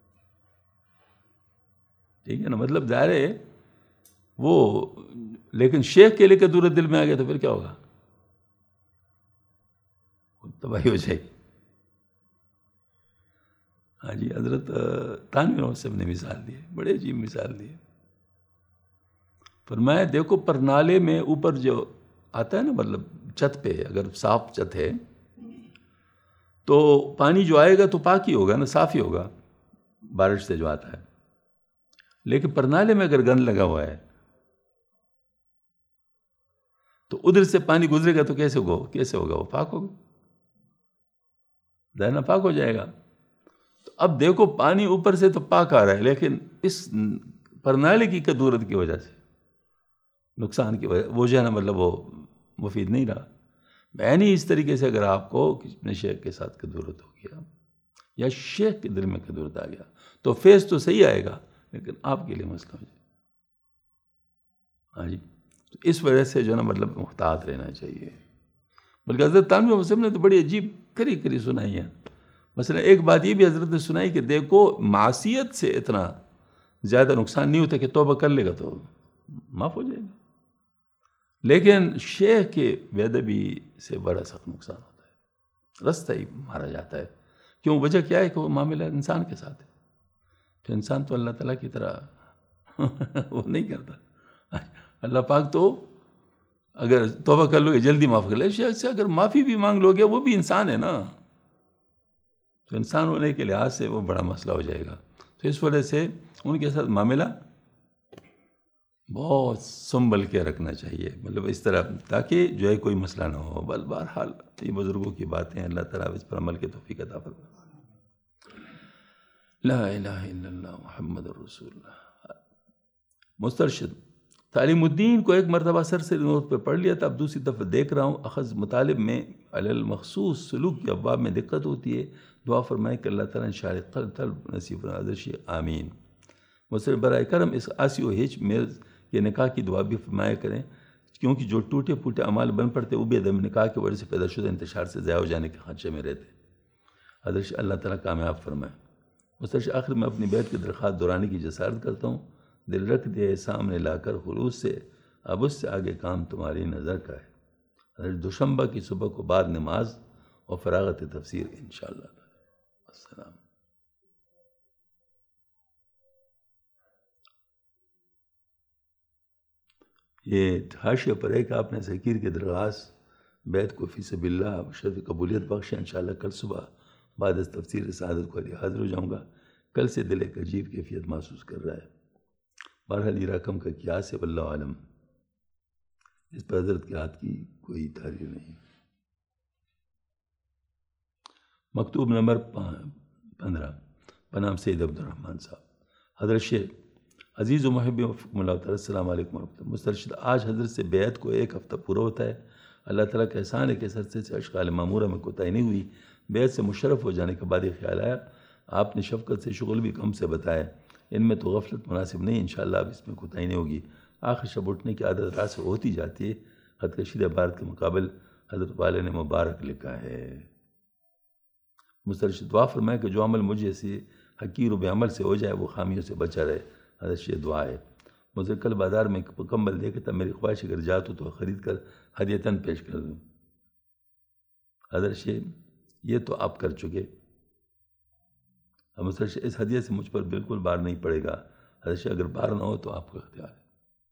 A: ٹھیک ہے نا، مطلب ظاہر ہے وہ، لیکن شیخ کے لیے قدورت دل میں آ گیا تو پھر کیا ہوگا؟ تباہی ہو جائے گی. ہاں جی، حضرت تانوی رحمۃ صاحب نے مثال دی ہے، بڑے عجیب مثال دی ہے. فرمایا دیکھو پرنالے میں اوپر جو آتا ہے نا، مطلب چھت پہ اگر صاف چھت ہے تو پانی جو آئے گا تو پاک ہی ہوگا نا، صاف ہی ہوگا بارش سے جو آتا ہے. لیکن پرنالے میں اگر گند لگا ہوا ہے تو ادھر سے پانی گزرے گا تو کیسے ہوگا کیسے ہوگا وہ پاک ہوگا، ظاہر پاک ہو جائے گا. تو اب دیکھو پانی اوپر سے تو پاک آ رہا ہے، لیکن اس پرنالے کی قدورت کی وجہ سے، نقصان کی وجہ وہ جو ہے نا مطلب وہ مفید نہیں رہا. یعنی اس طریقے سے اگر آپ کو اپنے شیخ کے ساتھ قدورت ہو گیا یا شیخ کے دل میں قدورت آ گیا تو فیض تو صحیح آئے گا، لیکن آپ کے لیے مسئلہ ہو جائے. ہاں جی، تو اس وجہ سے جو ہے نا مطلب محتاط رہنا چاہیے. بلکہ حضرت تانوی مسلم نے تو بڑی عجیب کری کری سنائی ہے. مثلا ایک بات یہ بھی حضرت نے سنائی کہ دیکھو معصیت سے اتنا زیادہ نقصان نہیں ہوتا کہ توبہ کر لے گا تو معاف ہو جائے گا، لیکن شیخ کے بے ادبی سے بڑا سخت نقصان ہوتا ہے، رستہ ہی مارا جاتا ہے. کیوں؟ وجہ کیا ہے کہ وہ معاملہ انسان کے ساتھ ہے، تو انسان تو اللہ تعالیٰ کی طرح وہ نہیں کرتا۔ اللہ پاک تو اگر توبہ کر لو گے جلدی معاف کر لے، شاید سے اگر معافی بھی مانگ لو گے وہ بھی انسان ہے نا، تو انسان ہونے کے لحاظ سے وہ بڑا مسئلہ ہو جائے گا۔ تو اس وجہ سے ان کے ساتھ معاملہ بہت سنبھل کے رکھنا چاہیے، مطلب اس طرح تاکہ جو ہے کوئی مسئلہ نہ ہو۔ بل بہرحال یہ بزرگوں کی باتیں، اللہ تعالیٰ اس پر عمل کے توفیق عطا فرمائے۔ لا الہ الا اللہ محمد رسول اللہ۔ مسترشد تعلیم الدین کو ایک مرتبہ سر سے نوٹ پہ پڑھ لیا تھا، اب دوسری دفعہ دیکھ رہا ہوں اخذ مطالب میں علی المخصوص سلوک کے ابواب میں دقت ہوتی ہے، دعا فرمائیں کہ اللہ تعالیٰ انشاء قلب طلب نصیب فرمائے، آمین۔ مسترشد برائے کرم اس آسی و ہچ میں یہ نکاح کی دعا بھی فرمایا کریں، کیونکہ جو ٹوٹے پھوٹے اعمال بن پڑتے وہ بھی عدم نکاح کی وجہ سے پیدا شدہ انتشار سے ضائع ہو جانے کے خدشے میں رہتے، حضرت اللہ تعالیٰ کامیاب فرمائے۔ مسترشد آخر میں اپنی بیعت کی درخواست دہرانے کی جسارت کرتا ہوں، دل رکھ دے سامنے لا کر خلوص سے، اب اس سے آگے کام تمہاری نظر کا ہے۔ حضرت دوشنبہ کی صبح کو بعد نماز اور فراغت تفسیر انشاءاللہ۔ السلام۔ یہ حاشیہ پر ہے کہ آپ نے ذکیر کی درخواست بیت کو فی سبیل اللہ شرف قبولیت بخشے، انشاءاللہ کل صبح بعد از تفسیر سعادت کو علی حاضر ہو جاؤں گا۔ کل سے دل ایک عجیب کیفیت محسوس کر رہا ہے، بہرحال یہ رقم کا قیاس ہے، واللہ عالم، اس پر حضرت کے ہاتھ کی کوئی تحریر نہیں۔ مکتوب نمبر پندرہ بنام سید عبد الرحمن صاحب۔ حضرت شیخ عزیز و محب وفقکم اللہ تعالیٰ، السلام علیکم ورحمۃ اللہ۔ مسترشد آج حضرت سے بیعت کو ایک ہفتہ پورا ہوتا ہے، اللہ تعالیٰ کا احسان ہے کہ اس عرصے سے اشغال معمورہ میں کوتاہی نہیں ہوئی۔ بیعت سے مشرف ہو جانے کے بعد یہ خیال آیا آپ نے شفقت سے شغل بھی کم سے بتایا، ان میں تو غفلت مناسب نہیں، انشاءاللہ اب اس میں کوتاہی نہیں ہوگی۔ آخر شب اٹھنے کی عادت رات سے ہوتی جاتی ہے، خط کشیدہ عبارت کے مقابل حضرت والے نے مبارک لکھا ہے۔ مسترشد دعا فرمائے کہ جو عمل مجھے سے حقیر و بے عمل سے ہو جائے وہ خامیوں سے بچا رہے، حضرت یہ دعا ہے۔ مجھے کل بازار میں کمبل دیکھے تھا، میری خواہش اگر جاتا تو خرید کر ہدیتاً پیش کر دوں۔ حضرت یہ تو آپ کر چکے، اب مسترشد اس ہدیہ سے مجھ پر بالکل بار نہیں پڑے گا، حضرت اگر بار نہ ہو تو آپ کا اختیار ہے۔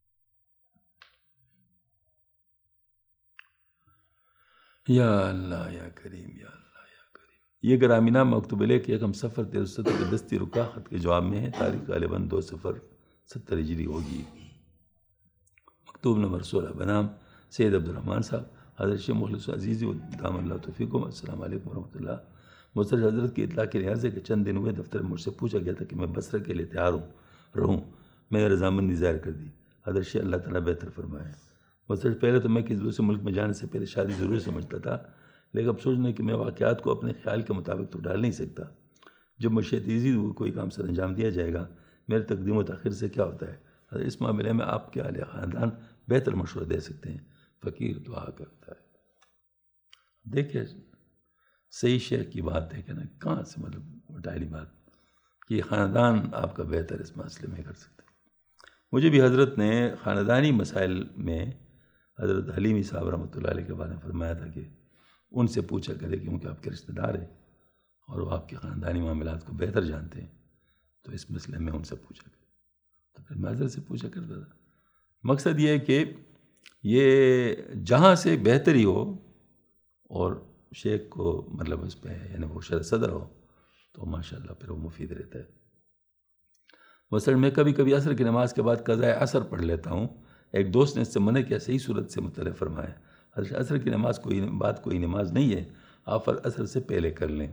A: یا اللہ یا کریم، یا اللہ یا کریم۔ یہ گرامینہ مکتوب لے کے یکم سفر تیرہ سو ستر کے دستی رکا خط کے جواب میں ہے، تاریخ غالباً دو سفر ستر ہجری ہوگی۔ مکتوب نمبر سولہ بنام سید عبد الرحمن صاحب۔ حضرت شیخ مخلص عزیزی و دام اللہ توفیقکم، السلام علیکم ورحمۃ اللہ۔ مسترشد حضرت کی اطلاع کے لحاظ سے کہ چند دن ہوئے دفتر میں مجھ سے پوچھا گیا تھا کہ میں بصرہ کے لیے تیار ہوں رہوں، میں نے رضامندی ظاہر کر دی، حضرت شیخ اللہ تعالیٰ بہتر فرمائے۔ مسترشد پہلے تو میں کسی دوسرے ملک میں جانے سے پہلے شادی ضروری سمجھتا تھا، لیکن اب سوچنے کہ میں واقعات کو اپنے خیال کے مطابق تو ڈال نہیں سکتا، جب مشیت ایزی کوئی کام سر انجام دیا جائے گا میرے تقدیم و تاخیر سے کیا ہوتا ہے؟ حضرت اس معاملے میں آپ کے اہل خاندان بہتر مشورہ دے سکتے ہیں، فقیر دعا کرتا ہے۔ دیکھیں صحیح شیخ کی بات دیکھیں نا، کہاں سے مطلب اٹھائی بات کہ خاندان آپ کا بہتر اس مسئلے میں کر سکتے ہیں۔ مجھے بھی حضرت نے خاندانی مسائل میں حضرت حلیمی صاحب رحمۃ اللہ علیہ کے بارے میں فرمایا تھا کہ ان سے پوچھا کرے کیونکہ آپ کے رشتہ دار ہیں اور وہ آپ کے خاندانی معاملات کو بہتر جانتے ہیں، تو اس مسئلے میں ان سے پوچھا کرے، تو پھر میں حضرت سے پوچھا کرتا تھا۔ مقصد یہ ہے کہ یہ جہاں سے بہتری ہو اور شیخ کو مطلب اس پہ یعنی وہ شرح صدر ہو تو ماشاءاللہ پھر وہ مفید رہتا ہے۔ مثلا میں کبھی کبھی عصر کی نماز کے بعد قضاء عصر پڑھ لیتا ہوں، ایک دوست نے اس سے منع کیا، صحیح صورت سے مطلع فرمایا، حضرت عصر کی نماز کوئی بات کوئی نماز نہیں ہے، آپ عصر سے پہلے کر لیں۔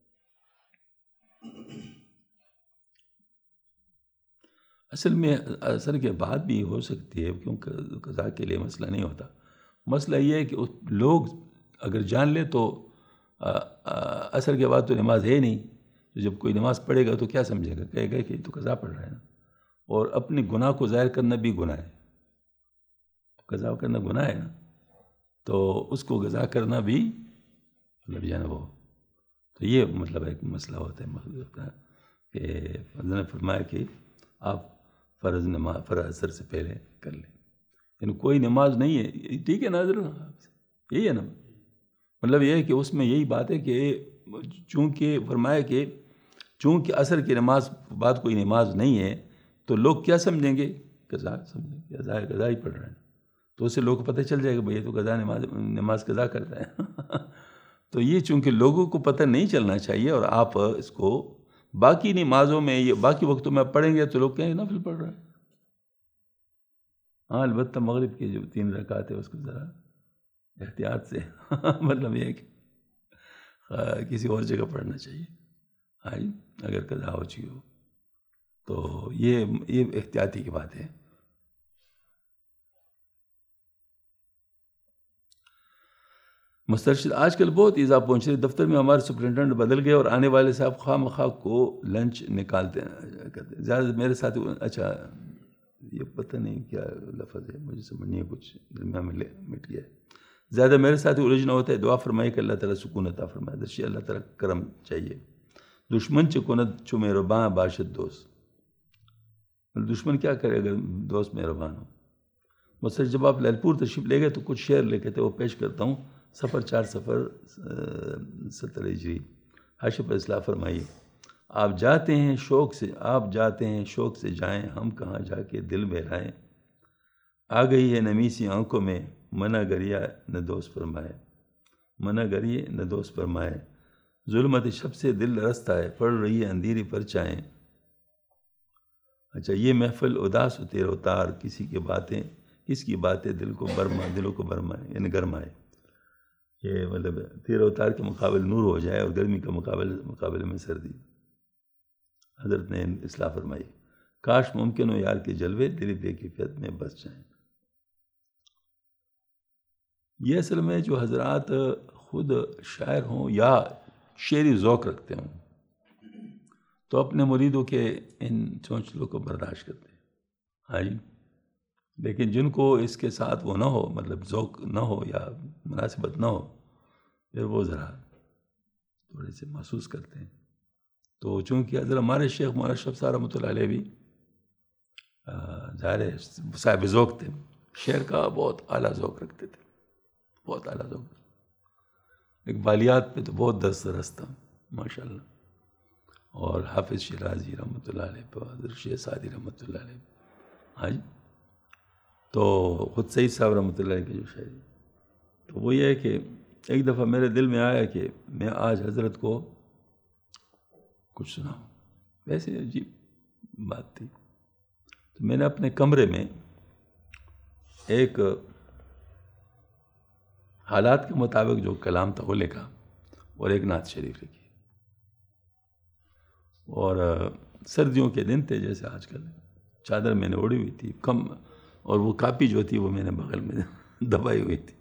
A: اصل میں عصر کے بعد بھی ہو سکتی ہے کیونکہ قضاء کے لیے مسئلہ نہیں ہوتا، مسئلہ یہ ہے کہ لوگ اگر جان لے تو عصر کے بعد تو نماز ہے نہیں، تو جب کوئی نماز پڑھے گا تو کیا سمجھے گا، کہے گا کہ یہ تو قضا پڑھ رہا ہے نا، اور اپنے گناہ کو ظاہر کرنا بھی گناہ ہے، قضا کرنا گناہ ہے نا، تو اس کو قضا کرنا بھی مطلب جو ہے نا وہ، تو یہ مطلب ایک مسئلہ ہوتا ہے کہ حضرت نے فرمایا کہ آپ فرض نماز فرض عصر سے پہلے کر لیں، یعنی کوئی نماز نہیں ہے، ٹھیک ہے نا حضرت، یہی ہے نا، مطلب یہ ہے کہ اس میں یہی بات ہے کہ چونکہ فرمایا کہ چونکہ عصر کی نماز بعد کوئی نماز نہیں ہے تو لوگ کیا سمجھیں گے؟ قضا سمجھیں گے، قضا قضا ہی پڑھ رہے ہیں، تو اس سے لوگوں کو پتہ چل جائے گا بھئی یہ تو قضا نماز نماز قضا کرتا ہے تو یہ چونکہ لوگوں کو پتہ نہیں چلنا چاہیے، اور آپ اس کو باقی نمازوں میں یہ باقی وقتوں میں پڑھیں گے تو لوگ کہیں نفل پڑھ رہے ہیں۔ ہاں البتہ مغرب کی جو تین رکعت ہے اس کو ذرا احتیاط سے مطلب یہ ہے کہ کسی اور جگہ پڑھنا چاہیے، ہاں جی، اگر قضا ہو چکی ہو تو یہ یہ احتیاطی کی بات ہے۔ مسترشد آج کل بہت ایذا پہنچ رہی، دفتر میں ہمارے سپرنٹینڈنٹ بدل گئے اور آنے والے صاحب خواہ مخواہ کو لنچ نکالتے ہیں زیادہ میرے ساتھ۔ اچھا یہ پتہ نہیں کیا لفظ ہے، مجھے سمجھ نہیں ہے، کچھ درمیان میں مٹ گیا ہے۔ زیادہ میرے ساتھ الجھ نہ ہوتا ہے، دعا فرمائی کہ اللہ تعالیٰ سکون عطا فرمائے، درشی اللہ تعالیٰ کرم چاہیے۔ دشمن چ کند چو مہرباں باشد دوست، دشمن کیا کرے اگر دوست مہربان ہو۔ مجھ جب آپ لال پور تشریف لے گئے تو کچھ شعر لے کے تھے، وہ پیش کرتا ہوں۔ سفر چار سفر ستر ہجری، حاشیے پر اصلاح فرمائیے۔ آپ جاتے ہیں شوق سے آپ جاتے ہیں شوق سے جائیں، ہم کہاں جا کے دل بہلائیں۔ آ گئی ہے نمی سی آنکھوں میں، منع گریا نہ دوست فرمائے، منع گریے نہ دوست فرمائے۔ ظلمت شب سے دل رستہ ہے، پڑ رہی ہے اندھیری پرچائیں۔ اچھا یہ محفل اداس و تیر و تار، کسی کی باتیں کس کی باتیں دل کو برما دلوں کو برمائے یعنی گرمائے۔ یہ مطلب تیر و تار کے مقابل نور ہو جائے اور گرمی کا مقابل مقابلے میں سردی۔ حضرت نے اصلاح فرمائی، کاش ممکن ہو یار کے جلوے دلی بے کیفیت میں بس جائیں۔ یہ اصل میں جو حضرات خود شاعر ہوں یا شعری ذوق رکھتے ہوں تو اپنے مریدوں کے ان چونچلوں کو برداشت کرتے ہیں، ہاں جی، لیکن جن کو اس کے ساتھ وہ نہ ہو، مطلب ذوق نہ ہو یا مناسبت نہ ہو، پھر وہ ذرا تھوڑے سے محسوس کرتے ہیں۔ تو چونکہ حضرت ہمارے شیخ مولانا اشرف صاحب رحمۃ اللہ علیہ بھی ظاہر ہے صاحب ذوق تھے، شعر کا بہت اعلیٰ ذوق رکھتے تھے، بہت اعلیٰ ذوق، اقبالیات پہ تو بہت دست رست تھا ماشاء اللہ۔ اور حافظ شیرازی رحمۃ اللہ علیہ پہ، حضرت شیخ سعدی رحمۃ اللہ علیہ، ہاں جی، تو خود سعید صاحب رحمۃ اللہ علیہ کی جو شاعری، تو وہ یہ ہے کہ ایک دفعہ میرے دل میں آیا کہ میں آج حضرت کو کچھ سناؤں، ویسے عجیب بات تھی۔ تو میں نے اپنے کمرے میں ایک حالات کے مطابق جو کلام تھا وہ لکھا اور ایک نعت شریف لکھی، اور سردیوں کے دن تھے جیسے آج کل، چادر میں نے اوڑھی ہوئی تھی کم، اور وہ کاپی جو تھی وہ میں نے بغل میں دبائی ہوئی تھی۔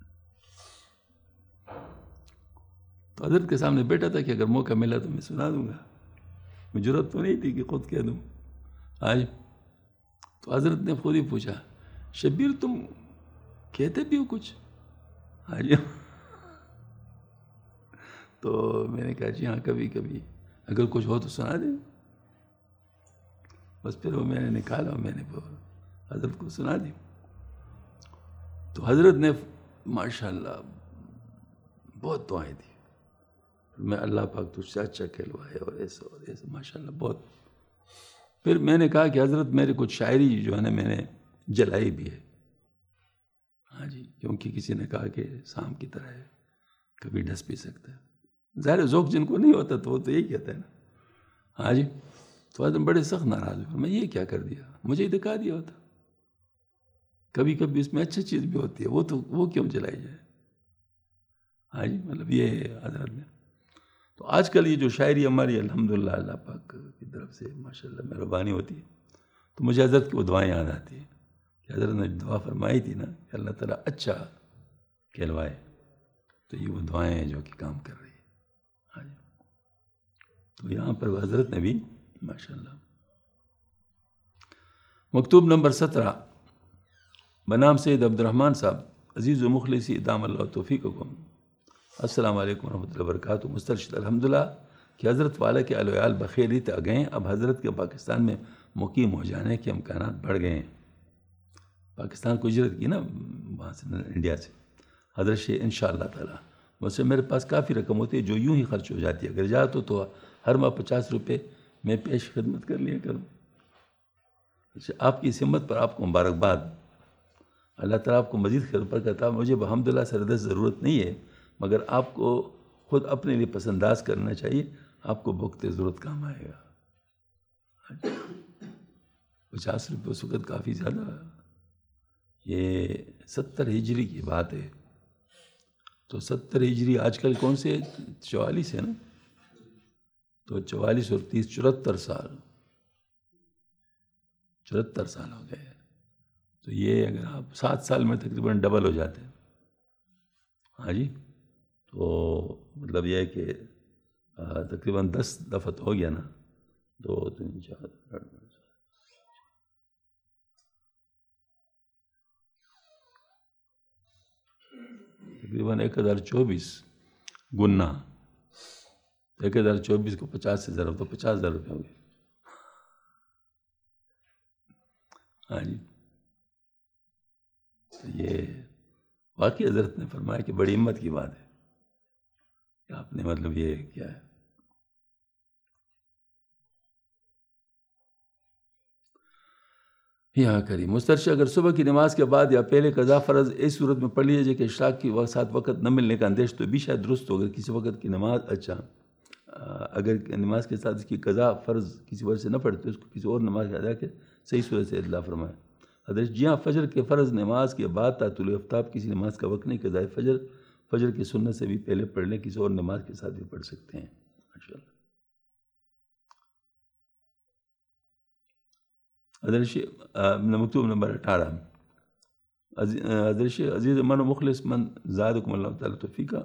A: تو حضرت کے سامنے بیٹھا تھا کہ اگر موقع ملا تو میں سنا دوں گا، مجھے ضرورت تو نہیں تھی کہ خود کہہ دوں آج۔ تو حضرت نے خود ہی پوچھا، شبیر تم کہتے بھی ہو کچھ آج؟ تو میں نے کہا جی ہاں کبھی کبھی، اگر کچھ ہو تو سنا دیں۔ بس پھر وہ میں نے نکالا اور میں نے حضرت کو سنا دی۔ تو حضرت نے ماشاءاللہ بہت دعائیں دی، میں اللہ پاک تجھ سے اچھا کہلوائے اور ایسا اور ایسا ماشاءاللہ بہت۔ پھر میں نے کہا کہ حضرت میرے کچھ شاعری جو ہے نا میں نے جلائی بھی ہے، ہاں جی، کیونکہ کسی نے کہا کہ سام کی طرح ہے، کبھی ڈس بھی سکتا ہے۔ ظاہر ذوق جن کو نہیں ہوتا تو وہ تو یہی کہتا ہے نا، ہاں جی۔ تو حضرت بڑے سخت ناراض ہوئے، میں یہ کیا کر دیا، مجھے ہی دکھا دیا ہوتا، کبھی کبھی اس میں اچھی چیز بھی ہوتی ہے، وہ تو وہ کیوں جلائی جائے، ہاں جی، مطلب یہ ہے حضرت نے۔ تو آج کل یہ جو شاعری ہماری الحمدللہ اللہ پاک کی طرف سے ماشاءاللہ مہربانی ہوتی ہے، تو مجھے حضرت کی وہ دعائیں یاد آتی ہیں کہ حضرت نے دعا فرمائی تھی نا کہ اللہ تعالیٰ اچھا کہلوائے، تو یہ وہ دعائیں ہیں جو کہ کام کر رہی ہیں، ہاں جی۔ تو یہاں پر حضرت نے بھی ماشاءاللہ۔ مکتوب نمبر سترہ بنام سید عبد الرحمن صاحب، عزیز و مخلصی ادام اللہ توفیقکم، السلام علیکم ورحمۃ اللہ وبرکاتہ۔ مسترشد الحمدللہ کہ حضرت والا کے اہل و عیال بخیریت آ گئے ہیں، اب حضرت کے پاکستان میں مقیم ہو جانے کے امکانات بڑھ گئے ہیں۔ پاکستان کو ہجرت کی نا وہاں سے انڈیا سے حضرت شیخ انشاءاللہ تعالی، مجھ سے میرے پاس کافی رقم ہوتی ہے جو یوں ہی خرچ ہو جاتی ہے، اگر جاتا تو ہر ماہ پچاس روپے میں پیش خدمت کر لیا کروں۔ اچھا، آپ کی اس ہمت پر آپ کو مبارکباد، اللہ تعالیٰ آپ کو مزید خیر پر کرتا۔ مجھے الحمدللہ سردست ضرورت نہیں ہے، مگر آپ کو خود اپنے لیے پس انداز کرنا چاہیے، آپ کو وقت ضرورت کام آئے گا۔ پچاس روپے اس وقت کافی زیادہ، یہ ستر ہجری کی بات ہے، تو ستر ہجری آج کل کون سے چوالیس ہے نا، تو چوالیس اور تیس چورہتر سال چورہتر سال ہو گئے، تو یہ اگر آپ سات سال میں تقریباً ڈبل ہو جاتے ہیں، ہاں جی، تو مطلب یہ ہے کہ تقریباً دس دفعہ تو ہو گیا نا، دو تین چار تقریباً ایک ہزار چوبیس گنا ایک ہزار چوبیس کو پچاس سے ضرب تو پچاس ہزار روپے ہو گئے، ہاں جی۔ یہ واقعی حضرت نے فرمایا کہ بڑی ہمت کی بات ہے کہ آپ نے مطلب یہ کیا ہے۔ یہاں کری مسترشد اگر صبح کی نماز کے بعد یا پہلے قضا فرض اس صورت میں پڑھ لیجیے جائے کہ اشراق کی ساتھ وقت نہ ملنے کا اندیش تو بھی شاید درست ہو، اگر کسی وقت کی نماز، اچھا اگر نماز کے ساتھ اس کی قضا فرض کسی وجہ سے نہ پڑھے تو اس کو کسی اور نماز ادا کے صحیح صورت سے اطلاع فرمائے۔ حضرت جی ہاں، فجر کے فرض نماز کے بعد تا طلوع آفتاب کسی نماز کا وقت نہیں، قضائے فجر فجر کی سنت سے بھی پہلے پڑھ لیں، کسی اور نماز کے ساتھ بھی پڑھ سکتے ہیں ماشاءاللہ۔ حضرت مکتوب نمبر اٹھارہ، حضرت عزیز من و مخلص من زادکم اللہ تعالیٰ توفیقہ،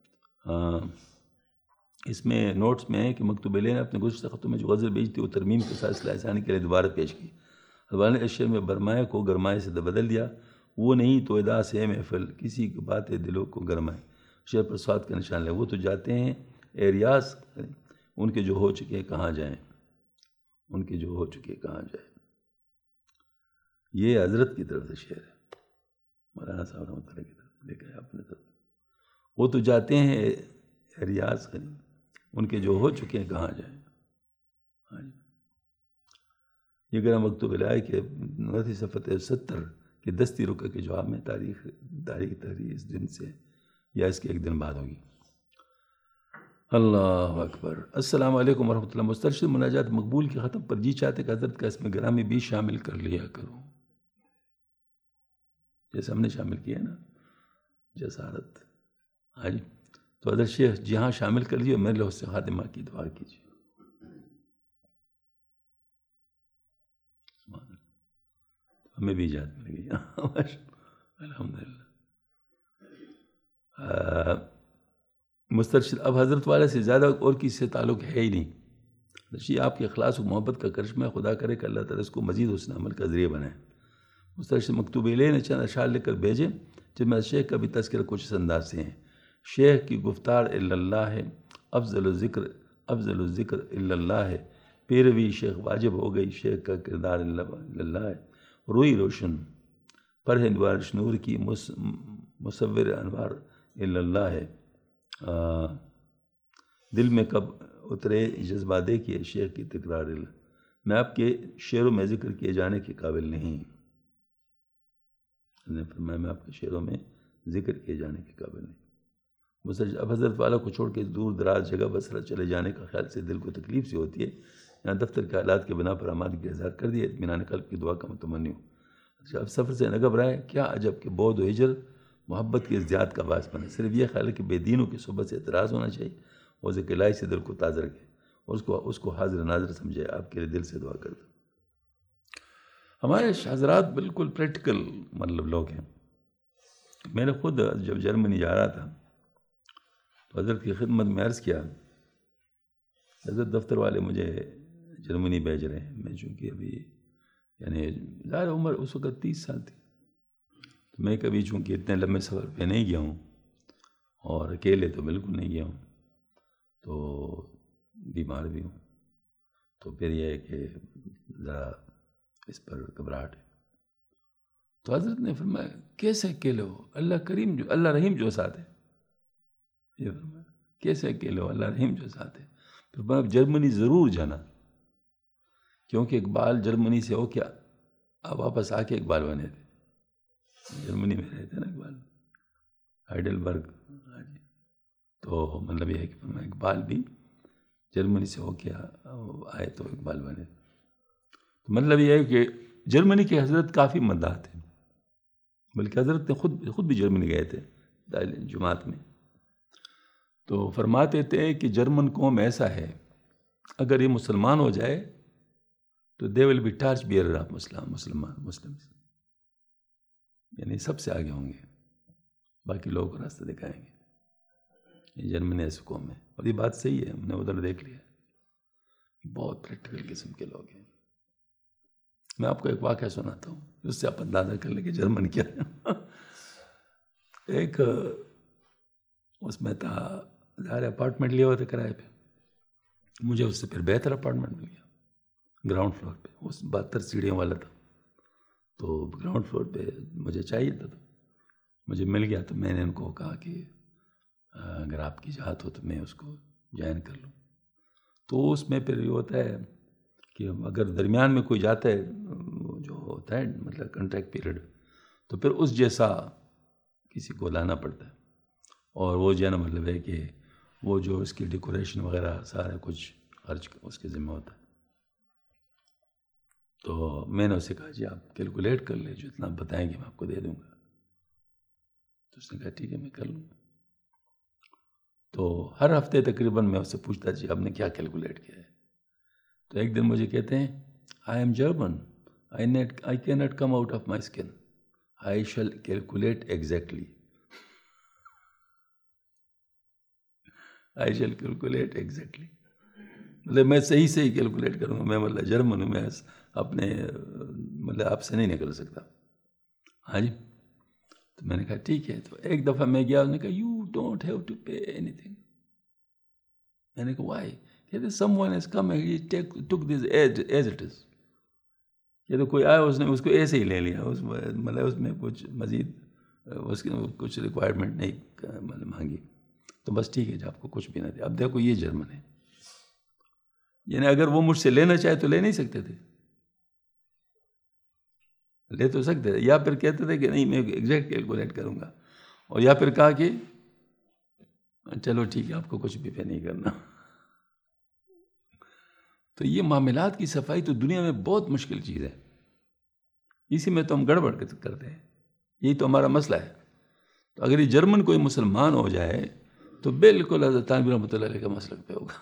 A: اس میں نوٹس میں ہے کہ مکتوب علیہ نے اپنے گزشتہ خطوں میں جو غزل بھیجی تھی وہ ترمیم کے ساتھ اصلاح ثانی کے لیے دوبارہ پیش کی۔ حضرت نے اشعر میں برمائے کو گرمائے سے بدل دیا، وہ نہیں تو ادا سے محفل کسی کی باتیں دلوں کو گرمائے، شعر پر سواد کا نشان لے، وہ تو جاتے ہیں اے ریاض، ان کے جو ہو چکے کہاں جائیں، ان کے جو ہو چکے کہاں جائیں۔ یہ حضرت کی طرف سے شعر ہے، مولانا صاحب رحمۃ اللہ کی طرف لے کے اپنے طرف، وہ تو جاتے ہیں اے ریاض، ان کے جو ہو چکے ہیں کہاں جائیں۔ ہاں جی، یہ گرہ مکتوب الہی کے نوتی صفت ستر کے دستی رکع کے جواب میں تاریخ تاریخ تحریر اس دن سے یا اس کے ایک دن بعد ہوگی۔ اللہ اکبر۔ السلام علیکم ورحمۃ اللہ۔ مسترشد مناجات مقبول کے ختم پر جی چاہتے کہ حضرت کا اسم گرامی بھی شامل کر لیا کرو، جیسے ہم نے شامل کیا نا جسارت، ہاں جی، تو حضرت شیخ جی ہاں شامل کر لیجیے، میرے لیے اس سے خاتمہ کی دعا کیجیے۔ ہمیں بھی اجازت مل گئی الحمدللہ۔ مسترشد اب حضرت والے سے زیادہ اور کسی سے تعلق ہے ہی نہیں، رشید آپ کے اخلاص و محبت کا کرشمہ، خدا کرے کہ اللہ تعالیٰ اس کو مزید حسن عمل کا ذریعہ بنائے۔ مسترشد مکتوب علیہ نے چند اشعار لکھ کر بھیجے جن میں شیخ کا بھی تذکرہ کچھ اس انداز سے ہیں۔ شیخ کی گفتار الا اللہ ہے، افضل الذکر افضل الذکر الا اللہ ہے، پیروی شیخ واجب ہو گئی، شیخ کا کردار الا اللہ ہے، روئی روشن پر ہے بارش نور کی، مصور انوار الا اللہ ہے، دل میں کب اترے جذبہ دیکھیے شیخ کی تکرار اللہ۔ میں آپ کے شعروں میں ذکر کیے جانے کے قابل نہیں، نے فرمایا میں آپ کے شعروں میں ذکر کیے جانے کے قابل نہیں۔ مسترشد اب حضرت والا کو چھوڑ کے دور دراز جگہ بسرا چلے جانے کا خیال سے دل کو تکلیف سی ہوتی ہے، یہاں دفتر کے حالات کے بنا پر آمادگی کا اظہار کر دیا، اطمینان قلب کی دعا کا متمنی ہوں۔ اب سفر سے نہ گھبرائے، کیا عجب کہ بود و ہجر محبت کی ازدیاد کا باعث بنے، صرف یہ خیال ہے کہ بے دینوں کی صحبت سے اعتراض ہونا چاہیے، اور ذکر الہی سے دل کو تازہ رکھے، اور اس کو اس کو حاضر ناظر سمجھے۔ آپ کے لیے دل سے دعا کرتا ہوں۔ ہمارے حضرات بالکل پریکٹیکل مطلب لوگ ہیں۔ میں نے خود جب جرمنی جا رہا تھا تو حضرت کی خدمت میں عرض کیا، حضرت دفتر والے مجھے جرمنی بھیج رہے ہیں، میں چونکہ ابھی یعنی ظاہر عمر اس وقت تیس سال تھی، تو میں کبھی چونکہ اتنے لمبے سفر پہ نہیں گیا ہوں، اور اکیلے تو بالکل نہیں گیا ہوں، تو بیمار بھی ہوں، تو پھر یہ ہے کہ ذرا اس پر گھبراہٹ ہے۔ تو حضرت نے فرمایا کیسے اکیلے ہو، اللہ کریم جو اللہ رحیم جو ساتھ ہے، یہ فرمایا کیسے اکیلے ہو، اللہ رحیم جو ساتھ ہے. پھر فرمایا جرمنی ضرور جانا، کیونکہ اقبال جرمنی سے ہو کیا اب واپس آ کے اقبال بنے تھے. جرمنی میں رہتے نا اقبال، ہائیڈلبرگ. تو مطلب یہ ہے کہ فرمایا اقبال بھی جرمنی سے ہو کے آئے تو اقبال بنے. تو مطلب یہ ہے کہ جرمنی کے حضرت کافی مداح تھے، بلکہ حضرت نے خود خود بھی جرمنی گئے تھے جماعت میں. تو فرماتے تھے کہ جرمن قوم ایسا ہے اگر یہ مسلمان ہو جائے تو they will be torch bearer of Muslim مسلمان مسلم یعنی سب سے آگے ہوں گے، باقی لوگوں کو راستہ دکھائیں گے. یہ جرمنی ایسے قوم ہے، اور یہ بات صحیح ہے، ہم نے ادھر دیکھ لیا. بہت پریکٹیکل قسم کے لوگ ہیں. میں آپ کو ایک واقعہ سناتا ہوں، اس سے آپ اندازہ کر لیں کہ جرمن کیا ہے. ایک اس میں تھا ظاہر اپارٹمنٹ لیا ہوا تھا کرائے پہ. مجھے اس سے پھر بہتر اپارٹمنٹ مل گیا گراؤنڈ فلور پہ، اس بہتر سیڑھیوں والا تھا. تو گراؤنڈ فلور پہ مجھے چاہیے تھا، تو مجھے مل گیا. تو میں نے ان کو کہا کہ اگر آپ کی چاہت ہو تو میں اس کو جوائن کر لوں. تو اس میں پھر یہ ہوتا ہے کہ اگر درمیان میں کوئی جاتا ہے جو ہوتا ہے مطلب کنٹریکٹ پیریڈ، تو پھر اس جیسا کسی کو لانا پڑتا ہے. اور وہ جو ہے نا مطلب ہے کہ وہ جو اس کی ڈیکوریشن وغیرہ سارا کچھ خرچ اس کے ذمہ ہوتا ہے. تو میں نے اسے کہا جی آپ کیلکولیٹ کر لیں، جو اتنا بتائیں گے میں آپ کو دے دوں گا. تو اس نے کہا ٹھیک ہے میں کر لوں گا. تو ہر ہفتے تقریباً میں اس سے پوچھتا جی آپ نے کیا کیلکولیٹ کیا ہے. تو ایک دن مجھے کہتے ہیں I am German I net I کی not come out of my skin I shall calculate exactly I shall calculate exactly مطلب میں صحیح صحیح کیلکولیٹ کروں گا. میں مطلب جرمن ہوں، میں اپنے مطلب آپ سے نہیں نکل سکتا. ہاں جی. تو میں نے کہا ٹھیک ہے. تو ایک دفعہ میں گیا، اس نے کہا you don't have to pay anything. میں نے کہا وائی؟ کہتے someone has come he took this as is as it. Is تو کوئی آیا اس نے اس کو ایسے ہی لے لیا، اس مطلب اس میں کچھ مزید اس کی کچھ ریکوائرمنٹ نہیں مطلب مانگی. تو بس ٹھیک ہے جی آپ کو کچھ بھی نہ دے. اب دیکھو یہ جرمن ہے، یعنی اگر وہ مجھ سے لینا چاہے تو لے نہیں سکتے تھے، لے تو سکتے تھے، یا پھر کہتے تھے کہ نہیں میں ایگزیکٹ کیلکولیٹ کروں گا، اور یا پھر کہا کہ چلو ٹھیک ہے آپ کو کچھ بھی پے نہیں کرنا. تو یہ معاملات کی صفائی تو دنیا میں بہت مشکل چیز ہے، اسی میں تو ہم گڑبڑ کرتے ہیں. یہی تو ہمارا مسئلہ ہے. تو اگر یہ جرمن کوئی مسلمان ہو جائے تو بالکل حضرت تھانوی رحمۃ اللہ علیہ کا مسلک پہ ہوگا.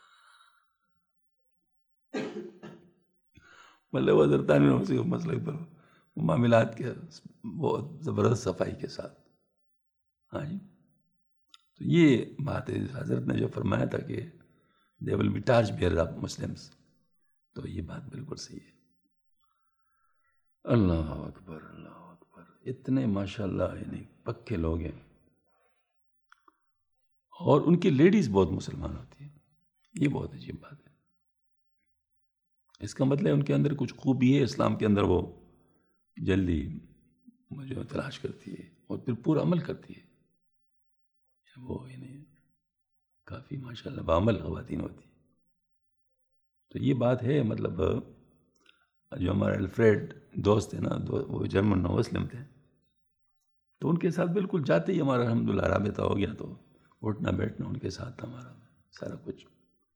A: مطلب حضرت تھانوی رحمۃ اللہ کا مسلک پر معاملات کے بہت زبردست صفائی کے ساتھ. ہاں جی. تو یہ بات ہے حضرت نے جو فرمایا تھا کہ they will be torch bearer of Muslims, تو یہ بات بالکل صحیح ہے. اللہ اکبر اللہ اکبر. اتنے ماشاء اللہ یعنی پکے لوگ ہیں، اور ان کی لیڈیز بہت مسلمان ہوتی ہیں. یہ بہت عجیب بات ہے. اس کا مطلب ان کے اندر کچھ خوبی ہے اسلام کے اندر، وہ جلدی جو تلاش کرتی ہے اور پھر پورا عمل کرتی ہے. وہ یعنی کافی ماشاء اللہ بعمل خواتین ہوتی. تو یہ بات ہے. مطلب جو ہمارے الفریڈ دوست تھے نا، وہ جرمن نو مسلم تھے، تو ان کے ساتھ بالکل جاتے ہی ہمارا الحمدللہ رابطہ ہو گیا. تو اٹھنا بیٹھنا ان کے ساتھ تھا ہمارا سارا کچھ.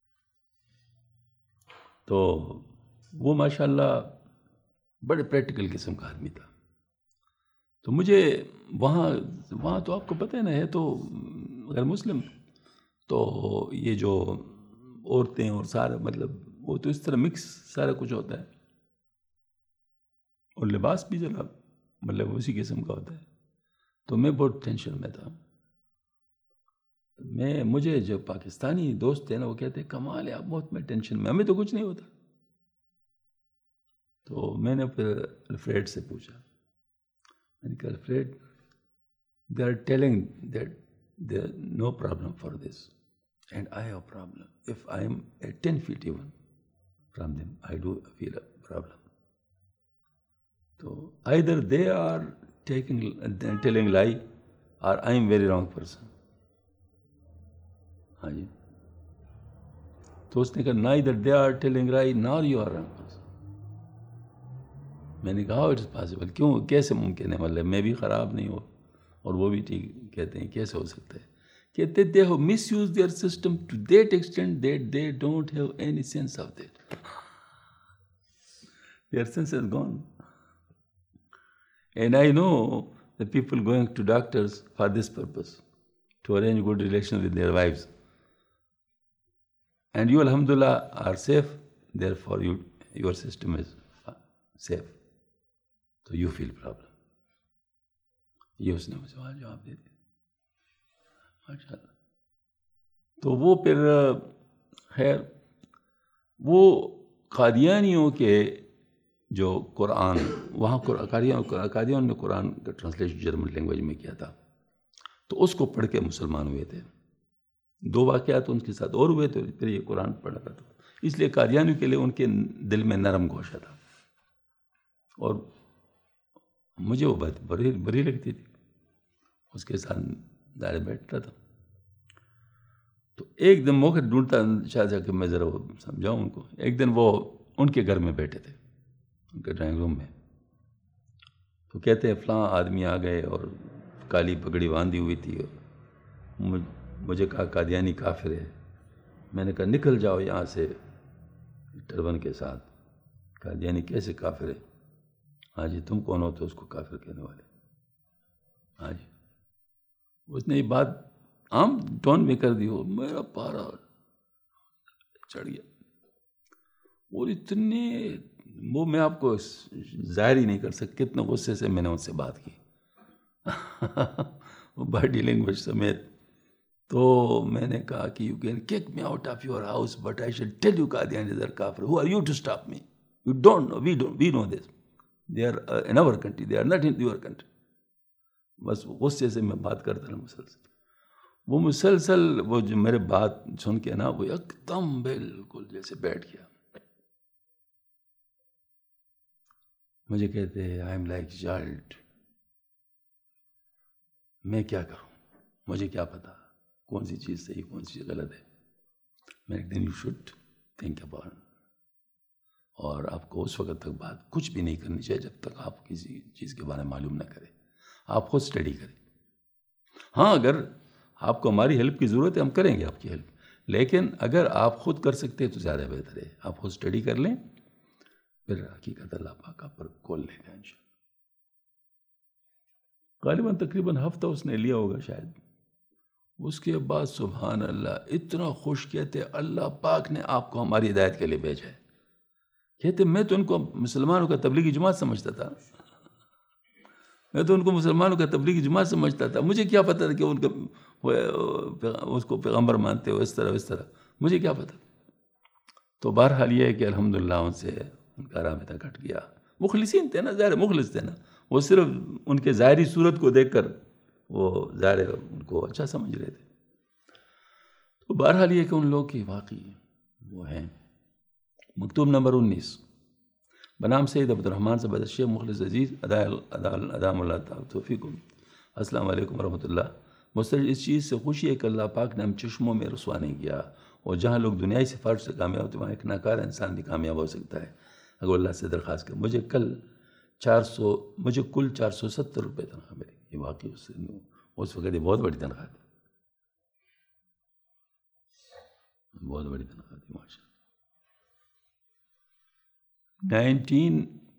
A: تو وہ ماشاء اللہ بڑے پریکٹیکل قسم کا آدمی تھا. تو مجھے وہاں وہاں تو آپ کو پتہ ہے نا، ہے تو غیر مسلم، تو یہ جو عورتیں اور سارا مطلب وہ تو اس طرح مکس سارا کچھ ہوتا ہے، اور لباس بھی ذرا مطلب اسی قسم کا ہوتا ہے. تو میں بہت ٹینشن میں تھا. میں مجھے جو پاکستانی دوست تھے نا، وہ کہتے کمال ہے آپ بہت میں ٹینشن میں، ہمیں تو کچھ نہیں ہوتا. تو میں نے پھر الفریڈ سے پوچھا، میں نے کہا Alfred they are telling that there is no problem for this and I have a problem. If I am at ten feet even from them, I do feel a problem. So either they are taking telling lie or I am very wrong person. ہاں جی. تو اس نے کہا neither they are telling right nor you are wrong. میں نے کہا اٹس پاسبل، کیوں کیسے ممکن ہے، مطلب میں بھی خراب نہیں ہوں اور وہ بھی ٹھیک کہتے ہیں، کیسے ہو سکتا ہے؟ کہتے they have misused their system to that extent that they don't have any sense of that. Their sense is gone. And I know the people going to doctors for this purpose, to arrange good relations with their wives. And you, alhamdulillah, are safe, therefore you, your system is safe. So you feel problem. یہ اس نے مجھے جواب دے دیا. ماشاء اللہ. تو وہ پھر خیر وہ قادیانیوں کے جو قرآن وہاں قادیان نے قرآن کا ٹرانسلیشن جرمن لینگویج میں کیا تھا، تو اس کو پڑھ کے مسلمان ہوئے تھے. دو واقعات ان کے ساتھ اور ہوئے تھے، پھر یہ قرآن پڑھا تھا. اس لیے قادیانیوں کے لیے ان کے دل میں نرم گوشہ تھا اور مجھے وہ بات بری بری لگتی تھی. اس کے ساتھ دائرے بیٹھتا تھا. تو ایک دن موقع ڈھونڈتا شاید کہ میں ذرا وہ سمجھاؤں ان کو. ایک دن وہ ان کے گھر میں بیٹھے تھے، ان کے ڈرائنگ روم میں. تو کہتے ہیں فلاں آدمی آ گئے اور کالی پگڑی باندھی ہوئی تھی اور مجھے کہا قادیانی کافر ہے. میں نے کہا نکل جاؤ یہاں سے ٹربن کے ساتھ. قادیانی کیسے کافر ہے؟ ہاں جی تم کون ہو تو اس کو کافر کہنے والے؟ ہاں جی. اس نے یہ بات عام ٹون میں کر دی ہو. میرا پارا چڑھ گیا اور اتنے وہ میں آپ کو ظاہر ہی نہیں کر سکتا کتنے غصے سے میں نے ان سے بات کی وہ باڈی لینگویج سمیت. تو میں نے کہا کہ you can kick me out of your house but I shall tell you Qadiani they are کافر. Who are you to stop me? You don't know, we don't we know this. They are in our country, they are not in your country. بس غصے سے میں بات کرتا رہا مسلسل. وہ مسلسل وہ جو میرے بات سن کے نا وہ ایک دم بالکل جیسے بیٹھ گیا. مجھے کہتے ہیں آئی ایم لائک چائلڈ. میں کیا کروں، مجھے کیا پتا کون سی چیز صحیح کون سی چیز غلط ہے. میں ایک دن یو شوڈ تھنک اباؤٹ. اور آپ کو اس وقت تک بات کچھ بھی نہیں کرنی چاہیے جب تک آپ کسی چیز کے بارے میں معلوم نہ کریں. آپ خود اسٹڈی کریں. ہاں اگر آپ کو ہماری ہیلپ کی ضرورت ہے ہم کریں گے آپ کی ہیلپ، لیکن اگر آپ خود کر سکتے ہیں تو زیادہ بہتر ہے. آپ خود اسٹڈی کر لیں، پھر حقیقت اللہ پاک آپ پر کھول لے گا انشاءاللہ. غالباً تقریباً ہفتہ اس نے لیا ہوگا شاید. اس کے بعد سبحان اللہ اتنا خوش کہتے اللہ پاک نے آپ کو ہماری ہدایت کے لیے بھیجا ہے. کہتے میں تو ان کو مسلمانوں کا تبلیغی جماعت سمجھتا تھا، میں تو ان کو مسلمانوں کا تبلیغی جماعت سمجھتا تھا. مجھے کیا پتہ تھا کہ ان کا اس کو پیغمبر مانتے ہو اس طرح اس طرح، مجھے کیا پتہ. تو بہرحال یہ ہے کہ الحمدللہ ان سے ان کا رابطہ کٹ گیا. مخلصین تھے نا، ظاہر مخلص تھے نا. وہ صرف ان کے ظاہری صورت کو دیکھ کر وہ ظاہر ان کو اچھا سمجھ رہے تھے. تو بہرحال یہ کہ ان لوگ کی واقعی وہ ہیں. مکتوب نمبر انیس بنام سید عبد الرحمن صاحب شیخ مخلص عزیز ادام اللہ تعالیٰ توفیقم. السلام علیکم ورحمۃ اللہ. مسترد اس چیز سے خوشی ہے کہ اللہ پاک نے ہم چشموں میں رسوا نہیں کیا، اور جہاں لوگ دنیائی سفارش سے کامیاب ہوتے وہاں ایک ناکارہ انسان بھی کامیاب ہو سکتا ہے اگر اللہ سے درخواست کرے. مجھے کل چار سو مجھے کل چار سو ستر روپے تنخواہ ملی. یہ واقعی اس سے اس وقت یہ بہت بڑی تنخواہ تھی، بہت بڑی تنخواہ تھی ماشاء اللہ. نائنٹین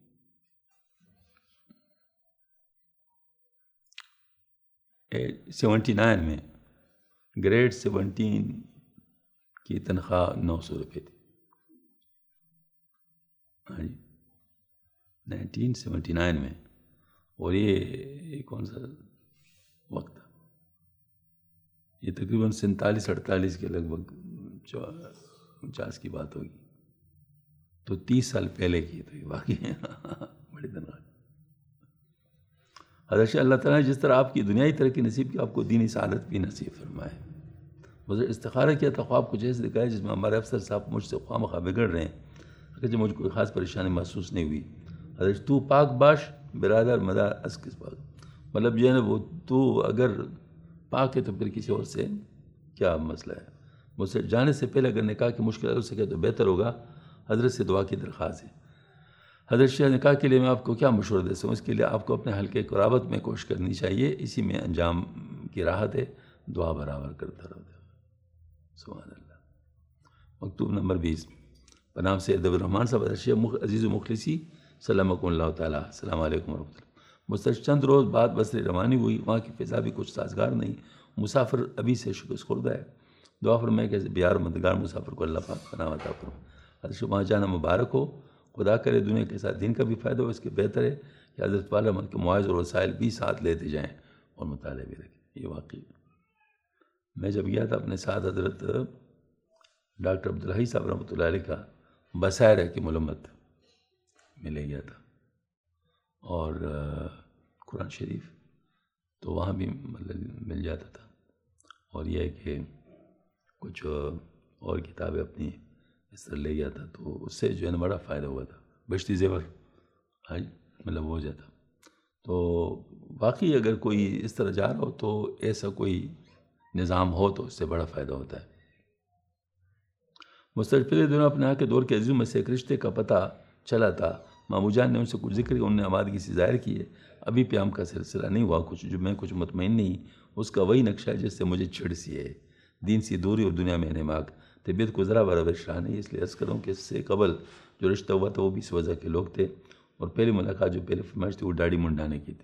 A: سیونٹی نائن میں گریڈ سیونٹین کی تنخواہ نو سو روپے تھی. ہاں جی نائنٹین سیونٹی نائن میں. اور یہ کون سا وقت تھا؟ یہ تقریباً سینتالیس اڑتالیس کے لگ بھگ انچاس کی بات ہوگی. تو تیس سال پہلے کی. تو یہ واقعی بڑی تنخواہ. حضرت اللہ تعالیٰ نے جس طرح آپ کی دنیائی ترقی نصیب کی، آپ کو دینی سعادت بھی نصیب فرمائے. مجھے استخارہ کیا تھا، خواب کچھ ایسے دکھایا جس میں ہمارے افسر صاحب مجھ سے خواہ مخواہ بگڑ رہے ہیں، اگرچہ مجھے کوئی خاص پریشانی محسوس نہیں ہوئی. حضرت تو پاک باش برادر مدار از کس پاک. مطلب جو ہے نا وہ تو اگر پاک ہے تو پھر کسی اور سے کیا مسئلہ ہے. مجھ سے جانے سے پہلے اگر نکاح کی مشکل ہو سکے تو بہتر ہوگا. حضرت سے دعا کی درخواست ہے. حضرت شیخ نکاح کے لیے میں آپ کو کیا مشورہ دے سکوں؟ اس کے لیے آپ کو اپنے حلقے قرابت میں کوشش کرنی چاہیے، اسی میں انجام کی راحت ہے. دعا برابر کرتا رہو. سبحان اللہ. مکتوب نمبر بیس. بنام سید عبد الرحمن صاحب حضرت شیخ عزیز و مخلصی سلامکم اللہ تعالیٰ. السلام علیکم ورحمۃ اللہ. مستقبل چند روز بعد بصرے روانی ہوئی. وہاں کی فضا بھی کچھ سازگار نہیں. مسافر ابھی سے شکست خوردہ ہے. دعا فرمائے کہ بیار مددگار مسافر کو اللہ پاک پناہ عطا فرمائے. حضرت وہاں جانا مبارک ہو. خدا کرے دنیا کے ساتھ دین کا بھی فائدہ ہو. اس کے بہتر ہے کہ حضرت والا کے مواعظ اور وسائل بھی ساتھ لیتے جائیں اور مطالعہ بھی رکھیں. یہ واقعی میں جب گیا تھا اپنے ساتھ حضرت ڈاکٹر عبدالحی صاحب رحمۃ اللہ علیہ کا بصائر کی ملمت میں لے گیا تھا اور قرآن شریف تو وہاں بھی مطلب مل جاتا تھا. اور یہ ہے کہ کچھ اور کتابیں اپنی اس طرح لے گیا تھا تو اس سے جو ہے نا بڑا فائدہ ہوا تھا. بشتی زیور ہاں مطلب ہو جاتا. تو باقی اگر کوئی اس طرح جا رہا ہو تو ایسا کوئی نظام ہو تو اس سے بڑا فائدہ ہوتا ہے. مستقبل دنوں اپنے یہاں کے دور کے عزیزوں میں سے ایک رشتے کا پتہ چلا تھا. مامو جان نے ان سے کچھ ذکر کیا. انہوں نے آمادگی سے ظاہر کی ہے. ابھی پیام کا سلسلہ نہیں ہوا. کچھ جو میں کچھ مطمئن نہیں. اس کا وہی نقشہ ہے جس سے مجھے چھڑ سی ہے. دین سی دوری اور دنیا میں انہماک. طبیعت کو ذرا برابر شاہ نہیں. اس لیے عرض کروں کہ اس سے قبل جو رشتہ ہوا تھا وہ بھی اس وجہ کے لوگ تھے. اور پہلی ملاقات جو پہلے فرمائش تھی وہ داڑھی منڈانے کی تھی.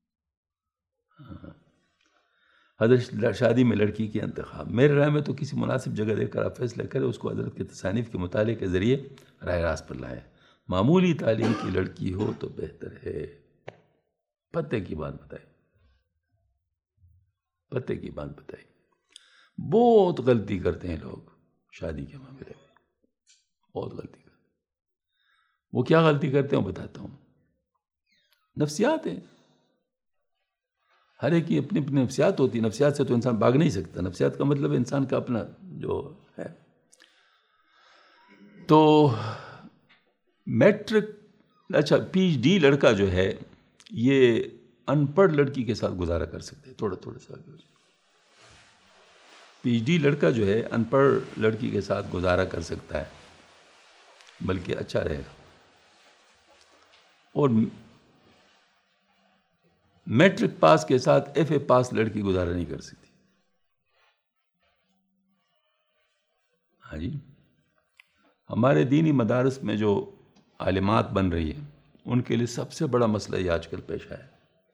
A: حضرت شادی میں لڑکی کے انتخاب. میرے رائے میں تو کسی مناسب جگہ دے کر آپ فیصلہ کریں. اس کو حضرت کے تصانیف کے مطالعے کے ذریعے راہ راست پر لائیں. معمولی تعلیم کی لڑکی ہو تو بہتر ہے. پتے کی بات بتائی پتے کی بات بتائی بہت غلطی کرتے ہیں لوگ شادی کے معاملے میں. بہت غلطی کرتے ہیں. وہ کیا غلطی کرتے ہیں وہ بتاتا ہوں. نفسیات ہیں. ہر ایک کی اپنی اپنی نفسیات ہوتی. نفسیات سے تو انسان بھاگ نہیں سکتا. نفسیات کا مطلب ہے انسان کا اپنا جو ہے. تو میٹرک اچھا پی ایچ ڈی لڑکا جو ہے یہ ان پڑھ لڑکی کے ساتھ گزارا کر سکتے. تھوڑا تھوڑا سا پی ایچ ڈی لڑکا جو ہے ان پڑھ لڑکی کے ساتھ گزارا کر سکتا ہے بلکہ اچھا رہے گا. اور میٹرک پاس کے ساتھ ایف اے پاس لڑکی گزارا نہیں کر سکتی. ہاں جی. ہمارے دینی مدارس میں جو عالمات بن رہی ہیں ان کے لیے سب سے بڑا مسئلہ یہ آج کل پیش آیا ہے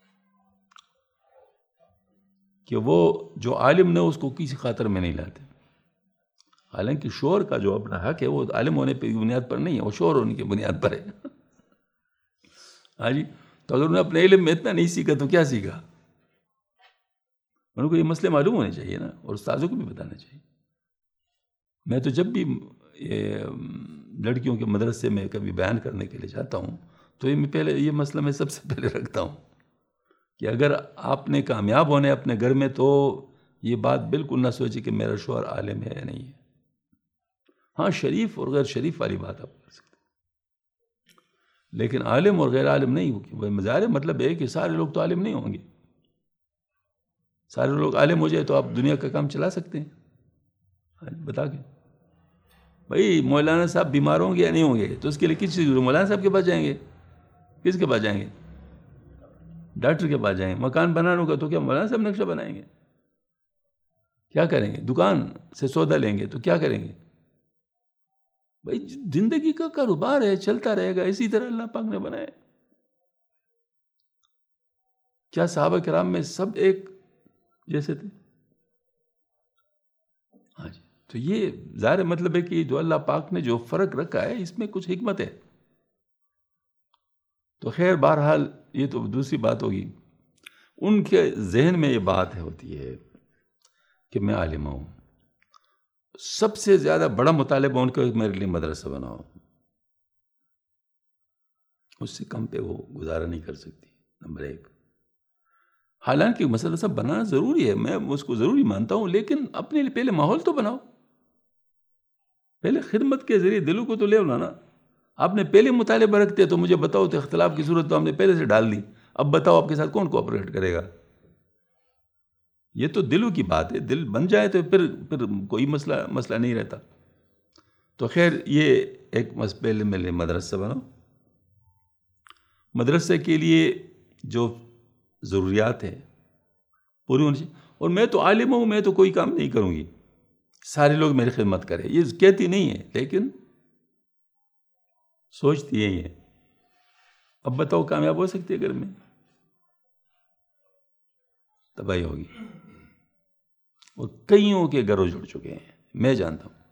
A: کہ وہ جو عالم نے اس کو کسی خاطر میں نہیں لاتے. حالانکہ شعور کا جو اپنا حق ہے وہ عالم ہونے پہ بنیاد پر نہیں ہے. وہ شعور ہونے کی بنیاد پر ہے. ہاں جی. تو اگر انہوں نے اپنے علم میں اتنا نہیں سیکھا تو کیا سیکھا؟ ان کو یہ مسئلے معلوم ہونے چاہیے نا اور استاذوں کو بھی بتانا چاہیے. میں تو جب بھی لڑکیوں کے مدرسے میں کبھی بیان کرنے کے لیے جاتا ہوں تو یہ میں پہلے یہ مسئلہ میں سب سے پہلے رکھتا ہوں کہ اگر آپ نے کامیاب ہونے اپنے گھر میں تو یہ بات بالکل نہ سوچے کہ میرا شوہر عالم ہے یا نہیں ہے. ہاں شریف اور غیر شریف والی بات آپ کر سکتے ہیں لیکن عالم اور غیر عالم نہیں ہوگی. مظاہر مطلب ہے کہ سارے لوگ تو عالم نہیں ہوں گے. سارے لوگ عالم ہو جائے تو آپ دنیا کا کام چلا سکتے ہیں. بتا کے بھائی مولانا صاحب بیمار ہوں گے یا نہیں ہوں گے تو اس کے لیے کس چیز مولانا صاحب کے پاس جائیں گے؟ کس کے پاس جائیں گے؟ ڈاکٹر کے پاس جائیں گے. مکان بنانا ہوگا تو کیا مولانا صاحب نقشہ بنائیں گے؟ کیا کریں گے؟ دکان سے سودا لیں گے تو کیا کریں گے؟ بھائی زندگی کا کاروبار ہے چلتا رہے گا. اسی طرح اللہ پاک نے بنایا. کیا صحابہ کرام میں سب ایک جیسے تھے؟ ہاں جی. تو یہ ظاہر مطلب ہے کہ جو اللہ پاک نے جو فرق رکھا ہے اس میں کچھ حکمت ہے. تو خیر بہرحال یہ تو دوسری بات ہوگی. ان کے ذہن میں یہ بات ہوتی ہے کہ میں عالم ہوں. سب سے زیادہ بڑا مطالبہ ان کا میرے لیے مدرسہ بناؤ. اس سے کم پہ وہ گزارا نہیں کر سکتی. نمبر ایک. حالانکہ مسئلہ سب بنانا ضروری ہے. میں اس کو ضروری مانتا ہوں لیکن اپنے لیے پہلے ماحول تو بناؤ. پہلے خدمت کے ذریعے دلوں کو تو لے لانا. آپ نے پہلے مطالبہ رکھتے تو مجھے بتاؤ تو اختلاف کی صورت تو ہم نے پہلے سے ڈال دی. اب بتاؤ آپ کے ساتھ کون کوآپریٹ کرے گا؟ یہ تو دلوں کی بات ہے، دل بن جائے تو پھر پھر کوئی مسئلہ مسئلہ نہیں رہتا. تو خیر یہ ایک پہلے میں مدرسہ بناؤ. مدرسے کے لیے جو ضروریات ہیں پوری ہونی چاہیے. اور میں تو عالم ہوں، میں تو کوئی کام نہیں کروں گی، سارے لوگ میری خدمت کریں، یہ کہتی نہیں ہے، لیکن سوچتی یہی ہے. اب بتاؤ کامیاب ہو سکتی ہے گھر میں؟ تباہی ہوگی. اور کئیوں کے گھر اجڑ چکے ہیں، میں جانتا ہوں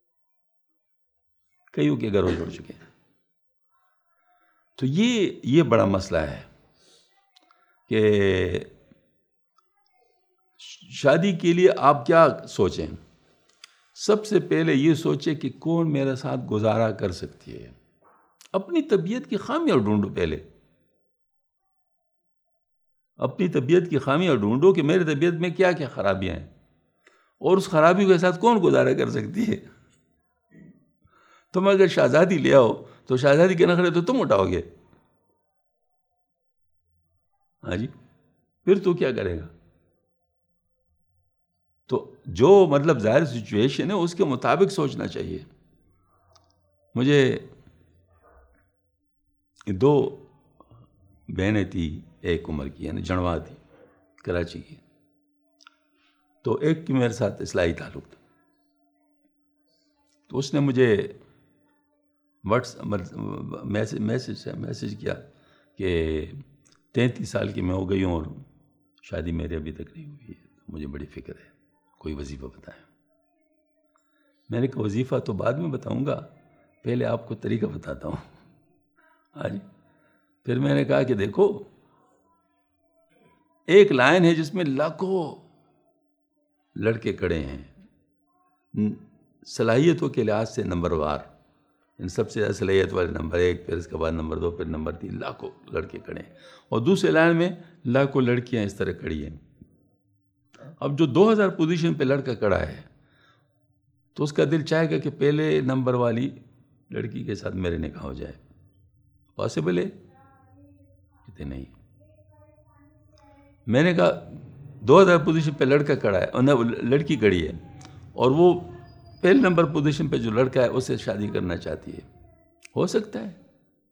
A: کئیوں کے گھر اجڑ چکے ہیں. تو یہ یہ بڑا مسئلہ ہے کہ شادی کے لیے آپ کیا سوچیں. سب سے پہلے یہ سوچیں کہ کون میرے ساتھ گزارا کر سکتی ہے. اپنی طبیعت کی خامیاں ڈھونڈو. پہلے اپنی طبیعت کی خامیاں ڈھونڈو کہ میری طبیعت میں کیا کیا خرابیاں ہیں، اور اس خرابی کے ساتھ کون گزارا کر سکتی ہے. تم اگر شہزادی لے آؤ تو شہزادی کے نخرے تو تم اٹھاؤ گے. ہاں جی، پھر تو کیا کرے گا. تو جو مطلب ظاہر سچویشن ہے اس کے مطابق سوچنا چاہیے. مجھے دو بہنیں تھی، ایک عمر کی، یعنی جڑواں تھی، کراچی کی. تو ایک کی میرے ساتھ اصلاحی تعلق تھا. تو اس نے مجھے واٹس میسج میسج میسج کیا کہ تینتیس سال کی میں ہو گئی ہوں اور شادی میرے ابھی تک نہیں ہوئی ہے، مجھے بڑی فکر ہے، کوئی وظیفہ بتائیں. میں نے کہا وظیفہ تو بعد میں بتاؤں گا، پہلے آپ کو طریقہ بتاتا ہوں. ہاں جی. پھر میں نے کہا کہ دیکھو، ایک لائن ہے جس میں لاکھوں لڑکے کھڑے ہیں صلاحیتوں کے لحاظ سے نمبر وار، ان سب سے زیادہ صلاحیت والے نمبر ایک، پھر اس کے بعد نمبر دو، پھر نمبر تین، لاکھوں لڑکے کھڑے ہیں. اور دوسرے لائن میں لاکھوں لڑکیاں اس طرح کھڑی ہیں. اب جو دو ہزار پوزیشن پہ لڑکا کھڑا ہے تو اس کا دل چاہے گا کہ پہلے نمبر والی لڑکی کے ساتھ میرے نکاح ہو جائے. پاسبل ہے؟ کہتے نہیں. میں نے کہا دو ہزار پوزیشن پہ لڑکا کھڑا ہے اور لڑکی کھڑی ہے، اور وہ پہلے نمبر پوزیشن پہ جو لڑکا ہے اس سے شادی کرنا چاہتی ہے، ہو سکتا ہے؟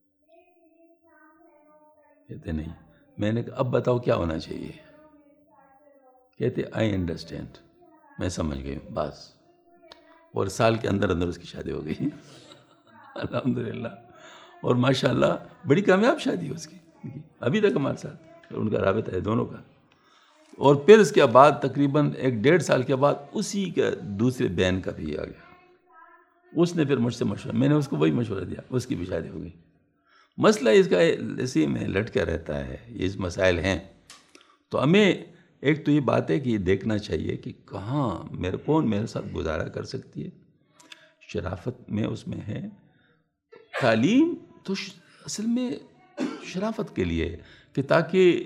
A: کہتے نہیں. میں نے کہا اب بتاؤ کیا ہونا چاہیے. کہتے آئی انڈرسٹینڈ، میں سمجھ گئی ہوں بس. اور سال کے اندر اندر اس کی شادی ہو گئی الحمدللہ. اور ماشاءاللہ بڑی کامیاب شادی ہے اس کی، ابھی تک ہمارے ساتھ ان کا رابطہ ہے دونوں کا. اور پھر اس کے بعد تقریباً ایک ڈیڑھ سال کے بعد اسی کا دوسرے بہن کا بھی آ گیا. اس نے پھر مجھ سے مشورہ، میں نے اس کو وہی مشورہ دیا، اس کی بھی شادی ہو گئی. مسئلہ اس کا اسی میں لٹکا رہتا ہے، یہ مسائل ہیں. تو ہمیں ایک تو یہ بات ہے کہ یہ دیکھنا چاہیے کہ کہاں میرے کون میرے ساتھ گزارا کر سکتی ہے. شرافت میں اس میں ہے. تعلیم تو اصل میں شرافت کے لیے ہے کہ تاکہ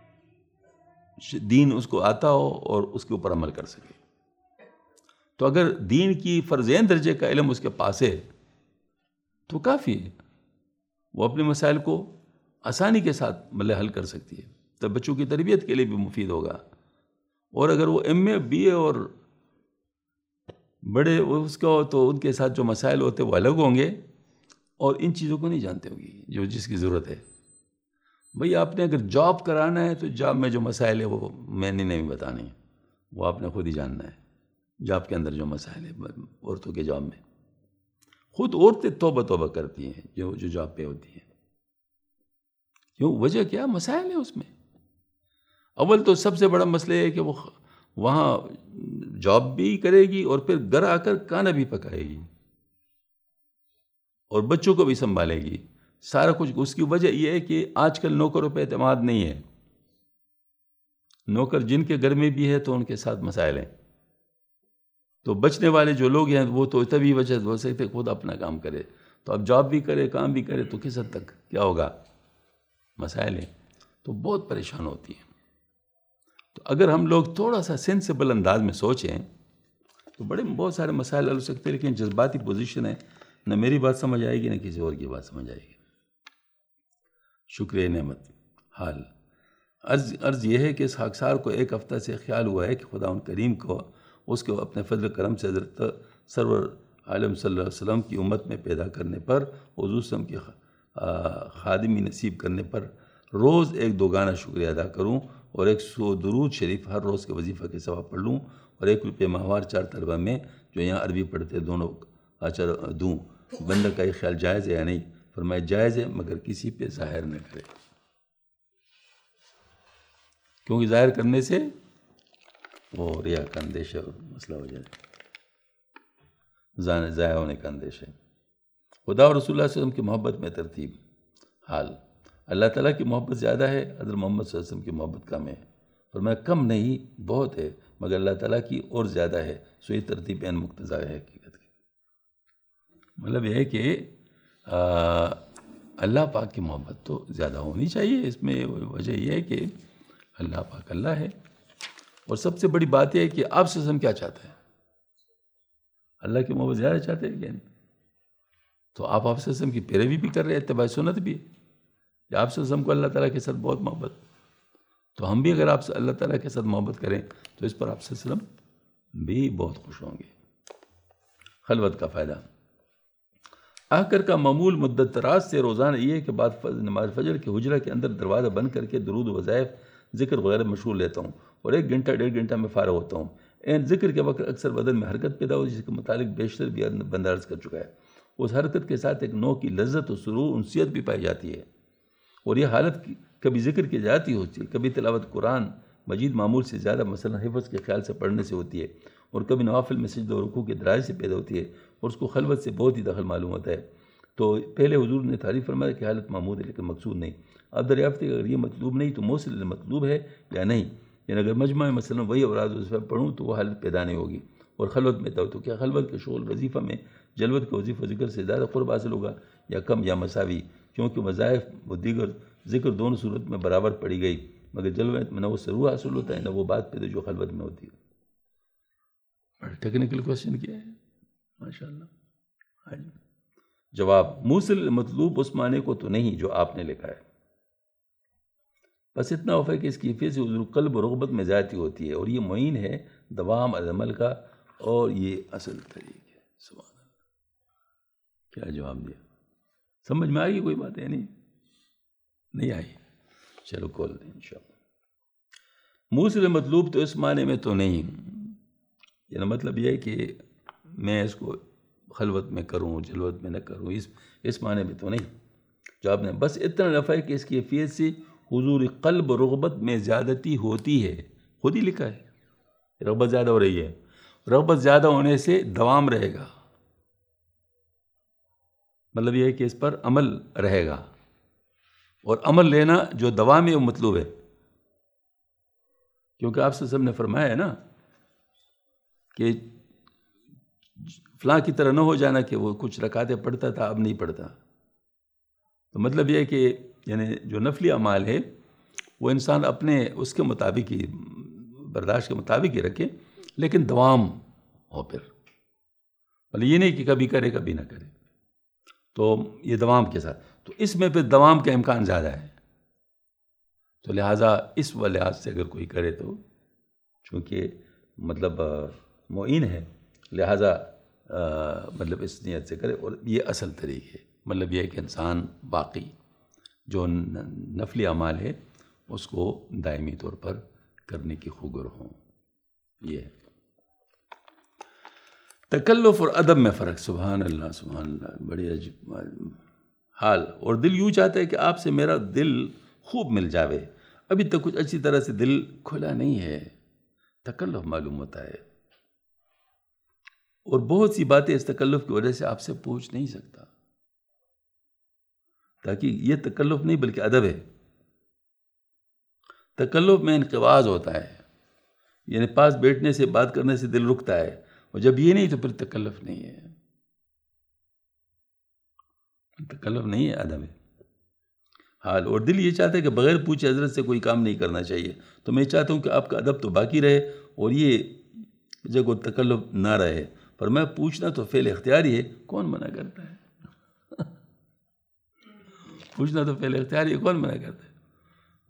A: دین اس کو آتا ہو اور اس کے اوپر عمل کر سکے. تو اگر دین کی فرضین درجے کا علم اس کے پاس ہے تو کافی ہے، وہ اپنے مسائل کو آسانی کے ساتھ مطلب حل کر سکتی ہے. تو بچوں کی تربیت کے لیے بھی مفید ہوگا. اور اگر وہ ایم اے بی اے اور بڑے اس کو، تو ان کے ساتھ جو مسائل ہوتے وہ الگ ہوں گے اور ان چیزوں کو نہیں جانتے ہوگی جو جس کی ضرورت ہے. بھئی آپ نے اگر جاب کرانا ہے تو جاب میں جو مسائل ہے وہ میں نے نہیں بتانے ہیں، وہ آپ نے خود ہی جاننا ہے. جاب کے اندر جو مسائل ہیں عورتوں کے جاب میں، خود عورتیں توبہ توبہ کرتی ہیں جو جو جاب پہ ہوتی ہیں. کیوں؟ وجہ کیا؟ مسائل ہیں اس میں. اول تو سب سے بڑا مسئلہ ہے کہ وہ وہاں جاب بھی کرے گی اور پھر گھر آ کر کھانا بھی پکائے گی اور بچوں کو بھی سنبھالے گی، سارا کچھ. اس کی وجہ یہ ہے کہ آج کل نوکروں پہ اعتماد نہیں ہے. نوکر جن کے گھر میں بھی ہے تو ان کے ساتھ مسائل ہیں. تو بچنے والے جو لوگ ہیں وہ تو تبھی وجہ ہو سکتے خود اپنا کام کرے. تو اب جاب بھی کرے کام بھی کرے تو کس حد تک کیا ہوگا؟ مسائل ہیں. تو بہت پریشان ہوتی ہیں. تو اگر ہم لوگ تھوڑا سا سینسیبل انداز میں سوچیں تو بڑے بہت سارے مسائل حل ہو سکتے ہیں. لیکن جذباتی پوزیشن ہے، نہ میری بات سمجھ آئے گی نہ کسی اور کی بات سمجھ آئے گی. شکریہ نعمت حال عرض عرض یہ ہے کہ اس خاکسار کو ایک ہفتہ سے خیال ہوا ہے کہ خدا ان کریم کو اس کے اپنے فضل کرم سے حضرت سرور عالم صلی اللہ علیہ وسلم کی امت میں پیدا کرنے پر، حضور صلی اللہ علیہ وسلم کی خادمی نصیب کرنے پر روز ایک دوگانہ شکریہ ادا کروں اور ایک سو درود شریف ہر روز کے وظیفہ کے ثواب پڑھ لوں اور ایک روپے ماہوار چار طلبہ میں جو یہاں عربی پڑھتے دونوں اچر دوں۔ بندہ کا یہ خیال جائز ہے یا نہیں؟ فرمایا جائز ہے، مگر کسی پہ ظاہر نہ کرے، کیونکہ ظاہر کرنے سے وہ ریا کا اندیشہ اور مسئلہ ہو جائے، ضائع ہونے کا اندیشہ ہے۔ خدا اور رسول اللہ صلی اللہ علیہ وسلم کی محبت میں ترتیب حال، اللہ تعالیٰ کی محبت زیادہ ہے، حضرت محمد صلی اللہ علیہ وسلم کی محبت کم ہے۔ فرمایا کم نہیں، بہت ہے، مگر اللہ تعالیٰ کی اور زیادہ ہے، سو یہ ترتیب عین مقتضا ہے حقیقت کی۔ مطلب یہ ہے کہ اللہ پاک کی محبت تو زیادہ ہونی چاہیے، اس میں وجہ یہ ہے کہ اللہ پاک اللہ ہے، اور سب سے بڑی بات یہ ہے کہ آپ سے ہم کیا چاہتے ہیں؟ اللہ کی محبت زیادہ چاہتے ہیں کیا نہیں؟ تو آپ آپ سے ہم کی پیروی بھی کر رہے ہیں، اتباع سنت بھی ہے، یا آپ سے ہم کو اللہ تعالیٰ کے ساتھ بہت محبت، تو ہم بھی اگر آپ سے اللہ تعالیٰ کے ساتھ محبت کریں تو اس پر آپ سے وسلم بھی بہت خوش ہوں گے۔ خلوت کا فائدہ، آخر کا معمول مدت دراز سے روزانہ یہ ہے کہ بعد نماز فجر کے حجرہ کے اندر دروازہ بند کر کے درود و وظائف ذکر وغیرہ مشغول لیتا ہوں اور ایک گھنٹہ ڈیڑھ گھنٹہ میں فارغ ہوتا ہوں۔ این ذکر کے وقت اکثر بدن میں حرکت پیدا ہو، جس کے متعلق بیشتر بھی بندہ عرض کر چکا ہے۔ اس حرکت کے ساتھ ایک نوع کی لذت و سرور انسیت بھی پائی جاتی ہے، اور یہ حالت کبھی ذکر کی جاتی ہوتی ہے، کبھی تلاوت قرآن مجید معمول سے زیادہ مثلا حفظ کے خیال سے پڑھنے سے ہوتی ہے، اور کبھی نوافل میں سجدہ و رکوع کے دراز سے پیدا ہوتی ہے، اور اس کو خلوت سے بہت ہی دخل معلوم ہوتا ہے۔ تو پہلے حضور نے تعریف فرمایا کہ حالت معمول ہے لیکن مقصود نہیں۔ اب دریافت اگر یہ مطلوب نہیں تو موصل مطلوب ہے یا نہیں، یعنی اگر مجمع میں مثلا وہی اوراد وظیفہ پڑھوں تو وہ حالت پیدا نہیں ہوگی، اور خلوت میں تو کیا خلوت کے شغل وظیفہ میں جلوت کے وظیفہ ذکر سے زیادہ قرب حاصل ہوگا یا کم یا مساوی؟ کیونکہ وظائف و دیگر ذکر دونوں صورت میں برابر پڑی گئی، مگر جلوت میں نہ وہ سرور حاصل ہوتا ہے نہ وہ بات پیدا جو خلوت میں ہوتی ہے۔ ٹیکنیکل کوشچن کیا ہے؟ ماشاء اللہ۔ ہاں جی، جواب، موصل مطلوب اس معنی کو تو نہیں جو آپ نے لکھا ہے، بس اتنا ہوتا ہے کہ اس کی کیفیت سے حضور قلب و رغبت میں زیادتی ہوتی ہے، اور یہ معین ہے دوام عمل کا، اور یہ اصل طریق ہے۔ سبحان اللہ، کیا جواب دیا؟ سمجھ میں آئی کوئی بات ہے؟ نہیں نہیں آئی؟ چلو کھول دیں انشاءاللہ۔ موصل مطلوب تو اس معنی میں تو نہیں، یعنی مطلب یہ ہے کہ میں اس کو خلوت میں کروں جلوت میں نہ کروں، اس اس معنی میں تو نہیں۔ جواب نے بس اتنا نفع ہے کہ اس کی کیفیت سے حضور قلب و رغبت میں زیادتی ہوتی ہے، خود ہی لکھا ہے، رغبت زیادہ ہو رہی ہے، رغبت زیادہ ہونے سے دوام رہے گا، مطلب یہ ہے کہ اس پر عمل رہے گا، اور عمل لینا جو دوام ہے وہ مطلوب ہے، کیونکہ آپ سے سب نے فرمایا ہے نا کہ فلاں کی طرح نہ ہو جانا کہ وہ کچھ رکعتیں پڑھتا تھا اب نہیں پڑھتا۔ تو مطلب یہ ہے کہ یعنی جو نفلی اعمال ہے وہ انسان اپنے اس کے مطابق ہی برداشت کے مطابق ہی رکھے، لیکن دوام ہو، پھر مطلب یہ نہیں کہ کبھی کرے کبھی نہ کرے، تو یہ دوام کے ساتھ، تو اس میں پھر دوام کا امکان زیادہ ہے، تو لہٰذا اس و لحاظ سے اگر کوئی کرے تو چونکہ مطلب معین ہے، لہٰذا مطلب اس نیت سے کرے، اور یہ اصل طریق ہے۔ مطلب یہ ہے کہ انسان باقی جو نفلی اعمال ہے اس کو دائمی طور پر کرنے کی خوگر ہوں۔ یہ تکلف اور ادب میں فرق، سبحان اللہ سبحان اللہ، بڑی عجیب حال، اور دل یوں چاہتا ہے کہ آپ سے میرا دل خوب مل جاوے، ابھی تک کچھ اچھی طرح سے دل کھلا نہیں ہے، تکلف معلوم ہوتا ہے، اور بہت سی باتیں اس تکلف کی وجہ سے آپ سے پوچھ نہیں سکتا، تاکہ یہ تکلف نہیں بلکہ ادب ہے۔ تکلف میں انقباض ہوتا ہے، یعنی پاس بیٹھنے سے بات کرنے سے دل رکتا ہے، اور جب یہ نہیں تو پھر تکلف نہیں ہے، تکلف نہیں ہے، ادب ہے حال، اور دل یہ چاہتا ہے کہ بغیر پوچھے حضرت سے کوئی کام نہیں کرنا چاہیے، تو میں چاہتا ہوں کہ آپ کا ادب تو باقی رہے اور یہ جب تکلف نہ رہے، پر میں پوچھنا تو فعل اختیاری ہے، کون منع کرتا ہے؟ پوچھنا تو فعل اختیاری ہے، کون منع کرتا ہے؟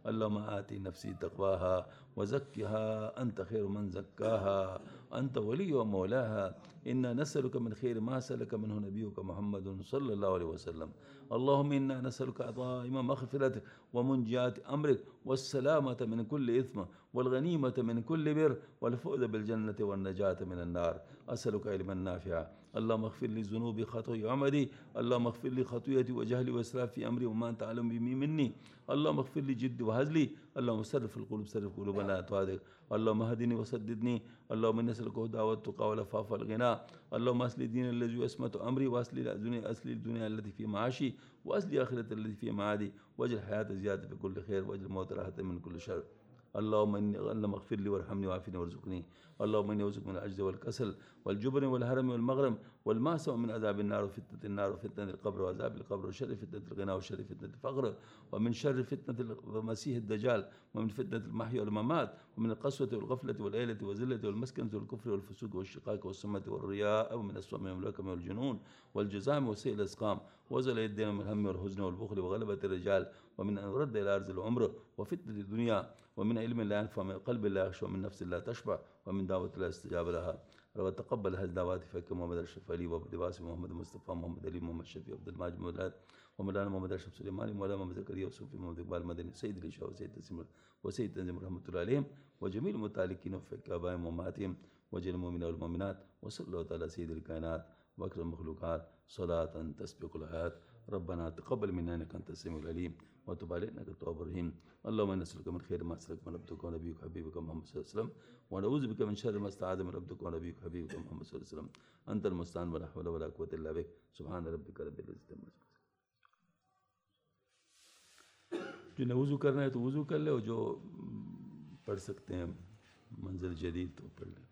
A: अल्लाहुम्मा आति नफ्सी तक़वाहा व ज़क्किहा अंत खैरु मन ज़क्काहा अंत वलिय्युहा मौलाहा इन्ना नसअलुका मिन खैरि मा सअलका मिन्हु नबियुका मुहम्मदुन सल्लल्लाहु अलैहि वसल्लम अल्लाहुम्मा इन्ना नसअलुका अज़ाइमा मग़फ़िरतिक व मुंजियाति अम्रिक वस्सलामता मिन कुल्लि इस्म वल गनीमता मिन कुल्लि बिर वल फ़ौज़ बिल जन्नति वन नजात मिनन नार असअलुका इल्मन नाफ़िआ अल्लाहुम्मा इग़फ़िर ली ज़ुनूबी ख़ताया अमदी अल्लाहुम्मा इग़फ़िर ली ख़तायती व जहली व इसराफ़ी फ़ी अमरी व मा अंत अअलम बिही मिन्नी अल्लाहुम्मा इग़फ़िर ली जिद्दी व हज़ली अल्लाहुम्मा सर्रिफ़िल क़ुलूब सर्रिफ़ क़ुलूबना अला तआतिक अल्लाहुम्मा हदिनी व सद्दिदनी अल्लाहुम्मा इन्नी असअलुका हुदा व तुक़ा वल अफ़ाफ़ वल ग़िना अल्लाहुम्मा अस्लिह दीनी अल्लज़ी हुवा इस्मतु अमरी व अस्लिह दुनिया अस्लिह दुनिया अल्लती फ़ी माशी व अस्लिह आख़िरती अल्लती फ़ी माआदी वजअल हयात ज़ियादतन फ़ी कुल्लि ख़ैर वजअल मौत राहतन मिन कुल्लि शर्र अल्लाहुम्मा इन्नी अल्लाहुम्मा इग़फ़िर ली वरहमनी वआफ़िनी वरज़ुक़नी अल्लाहुम्मा इन्नी अऊज़ुबिका मिनल अज्ज़ि वल कसल वल जुबनि वल हरम वल मग़रम वल मअसम मिन अज़ाबिन नार व फ़ितनतिन नार व फ़ितनतिल क़ब्र व अज़ाबिल क़ब्र व शर्रि फ़ितनतिल ग़िना व शर्रि फ़ितनतिल फ़क़्र व मिन शर्रि फ़ितनतिल मसीहिद दज्जाल व मिन फ़ितनतिल महया वल ममात व मिनल क़सवति वल ग़फ़लति वल ऐलति व ज़िल्लति वल मस्कनति वल कुफ़्रि वल फ़ुसूक़ि वश शिक़ाक़ि वस सुम्मति वल रियाअ व मिनस समि वल वकमि वल जुनून वल जुज़ामि व सइल अस्क़ाम व ज़लअ यद्दैन व मिनल हम्मि वल हुज़्नि वल बुख़्लि व ग़लबति रिजाल व मिन अन युरद्द इला अर्ज़िल उम्र व फ़ितनति दुनिया व मिन इल्मिन ला यनफ़अ व क़ल्बिन ला यख़शअ व मिन नफ़्सिन ला तशबअ व मिन दाअवतिन ला युस्तजाब लहा व तक़ब्बल हज़ दावाति फ़क मोहम्मद अशरफ़ अली व लिबास मोहम्मद मुस्तफ़ा मोहम्मद अली मोहम्मद शफ़ी अब्दुल माजिद मुराद व मौलाना मोहम्मद अशरफ सुलेमानी मौलाना मोहम्मद ज़करिया व सूफ़ी मोहम्मद इक़बाल मदनी सय्यद अली शाह व सय्यद तस्लीम व सय्यद तंज़ीम रहमतुल्लाहि अलैहिम व जमील मुतालिकीन व फ़क आबाइहिम व उम्महातिहिम व जमील मोमिनीन वल मोमिनात व सल्लल्लाहु तआला अला सय्यिदिल कायनात व अकरम मख़लूक़ात सलातन तस्बिक़ुल हयात रब्बना तक़ब्बल मिन्ना इन्नका अंतस समीउल अलीम व तुब अलैना इन्नका तव्वाबुर रहीम अल्लाहुम्मा इन्ना नस्अलुका मिन खैरि मा सअलका मिन अब्दुका व नबियुका हबीबुका मुहम्मद सल्लल्लाहु अलैहि वसल्लम व नऊज़ु बिका मिन शर्रि मा इस्तआज़ा मिन अब्दुका व नबियुका हबीबुका मुहम्मद सल्लल्लाहु अलैहि वसल्लम अंतल मुस्तआन व ला हौला व ला क़ुव्वता इल्ला बिक सुब्हान रब्बिका रब्बिल इज़्ज़ति अम्मा यसिफ़ून। जिन्हें वज़ू करना है तो वज़ू कर ले और जो पढ़ सकते हैं मंज़िल जदीद तो पढ़ लें।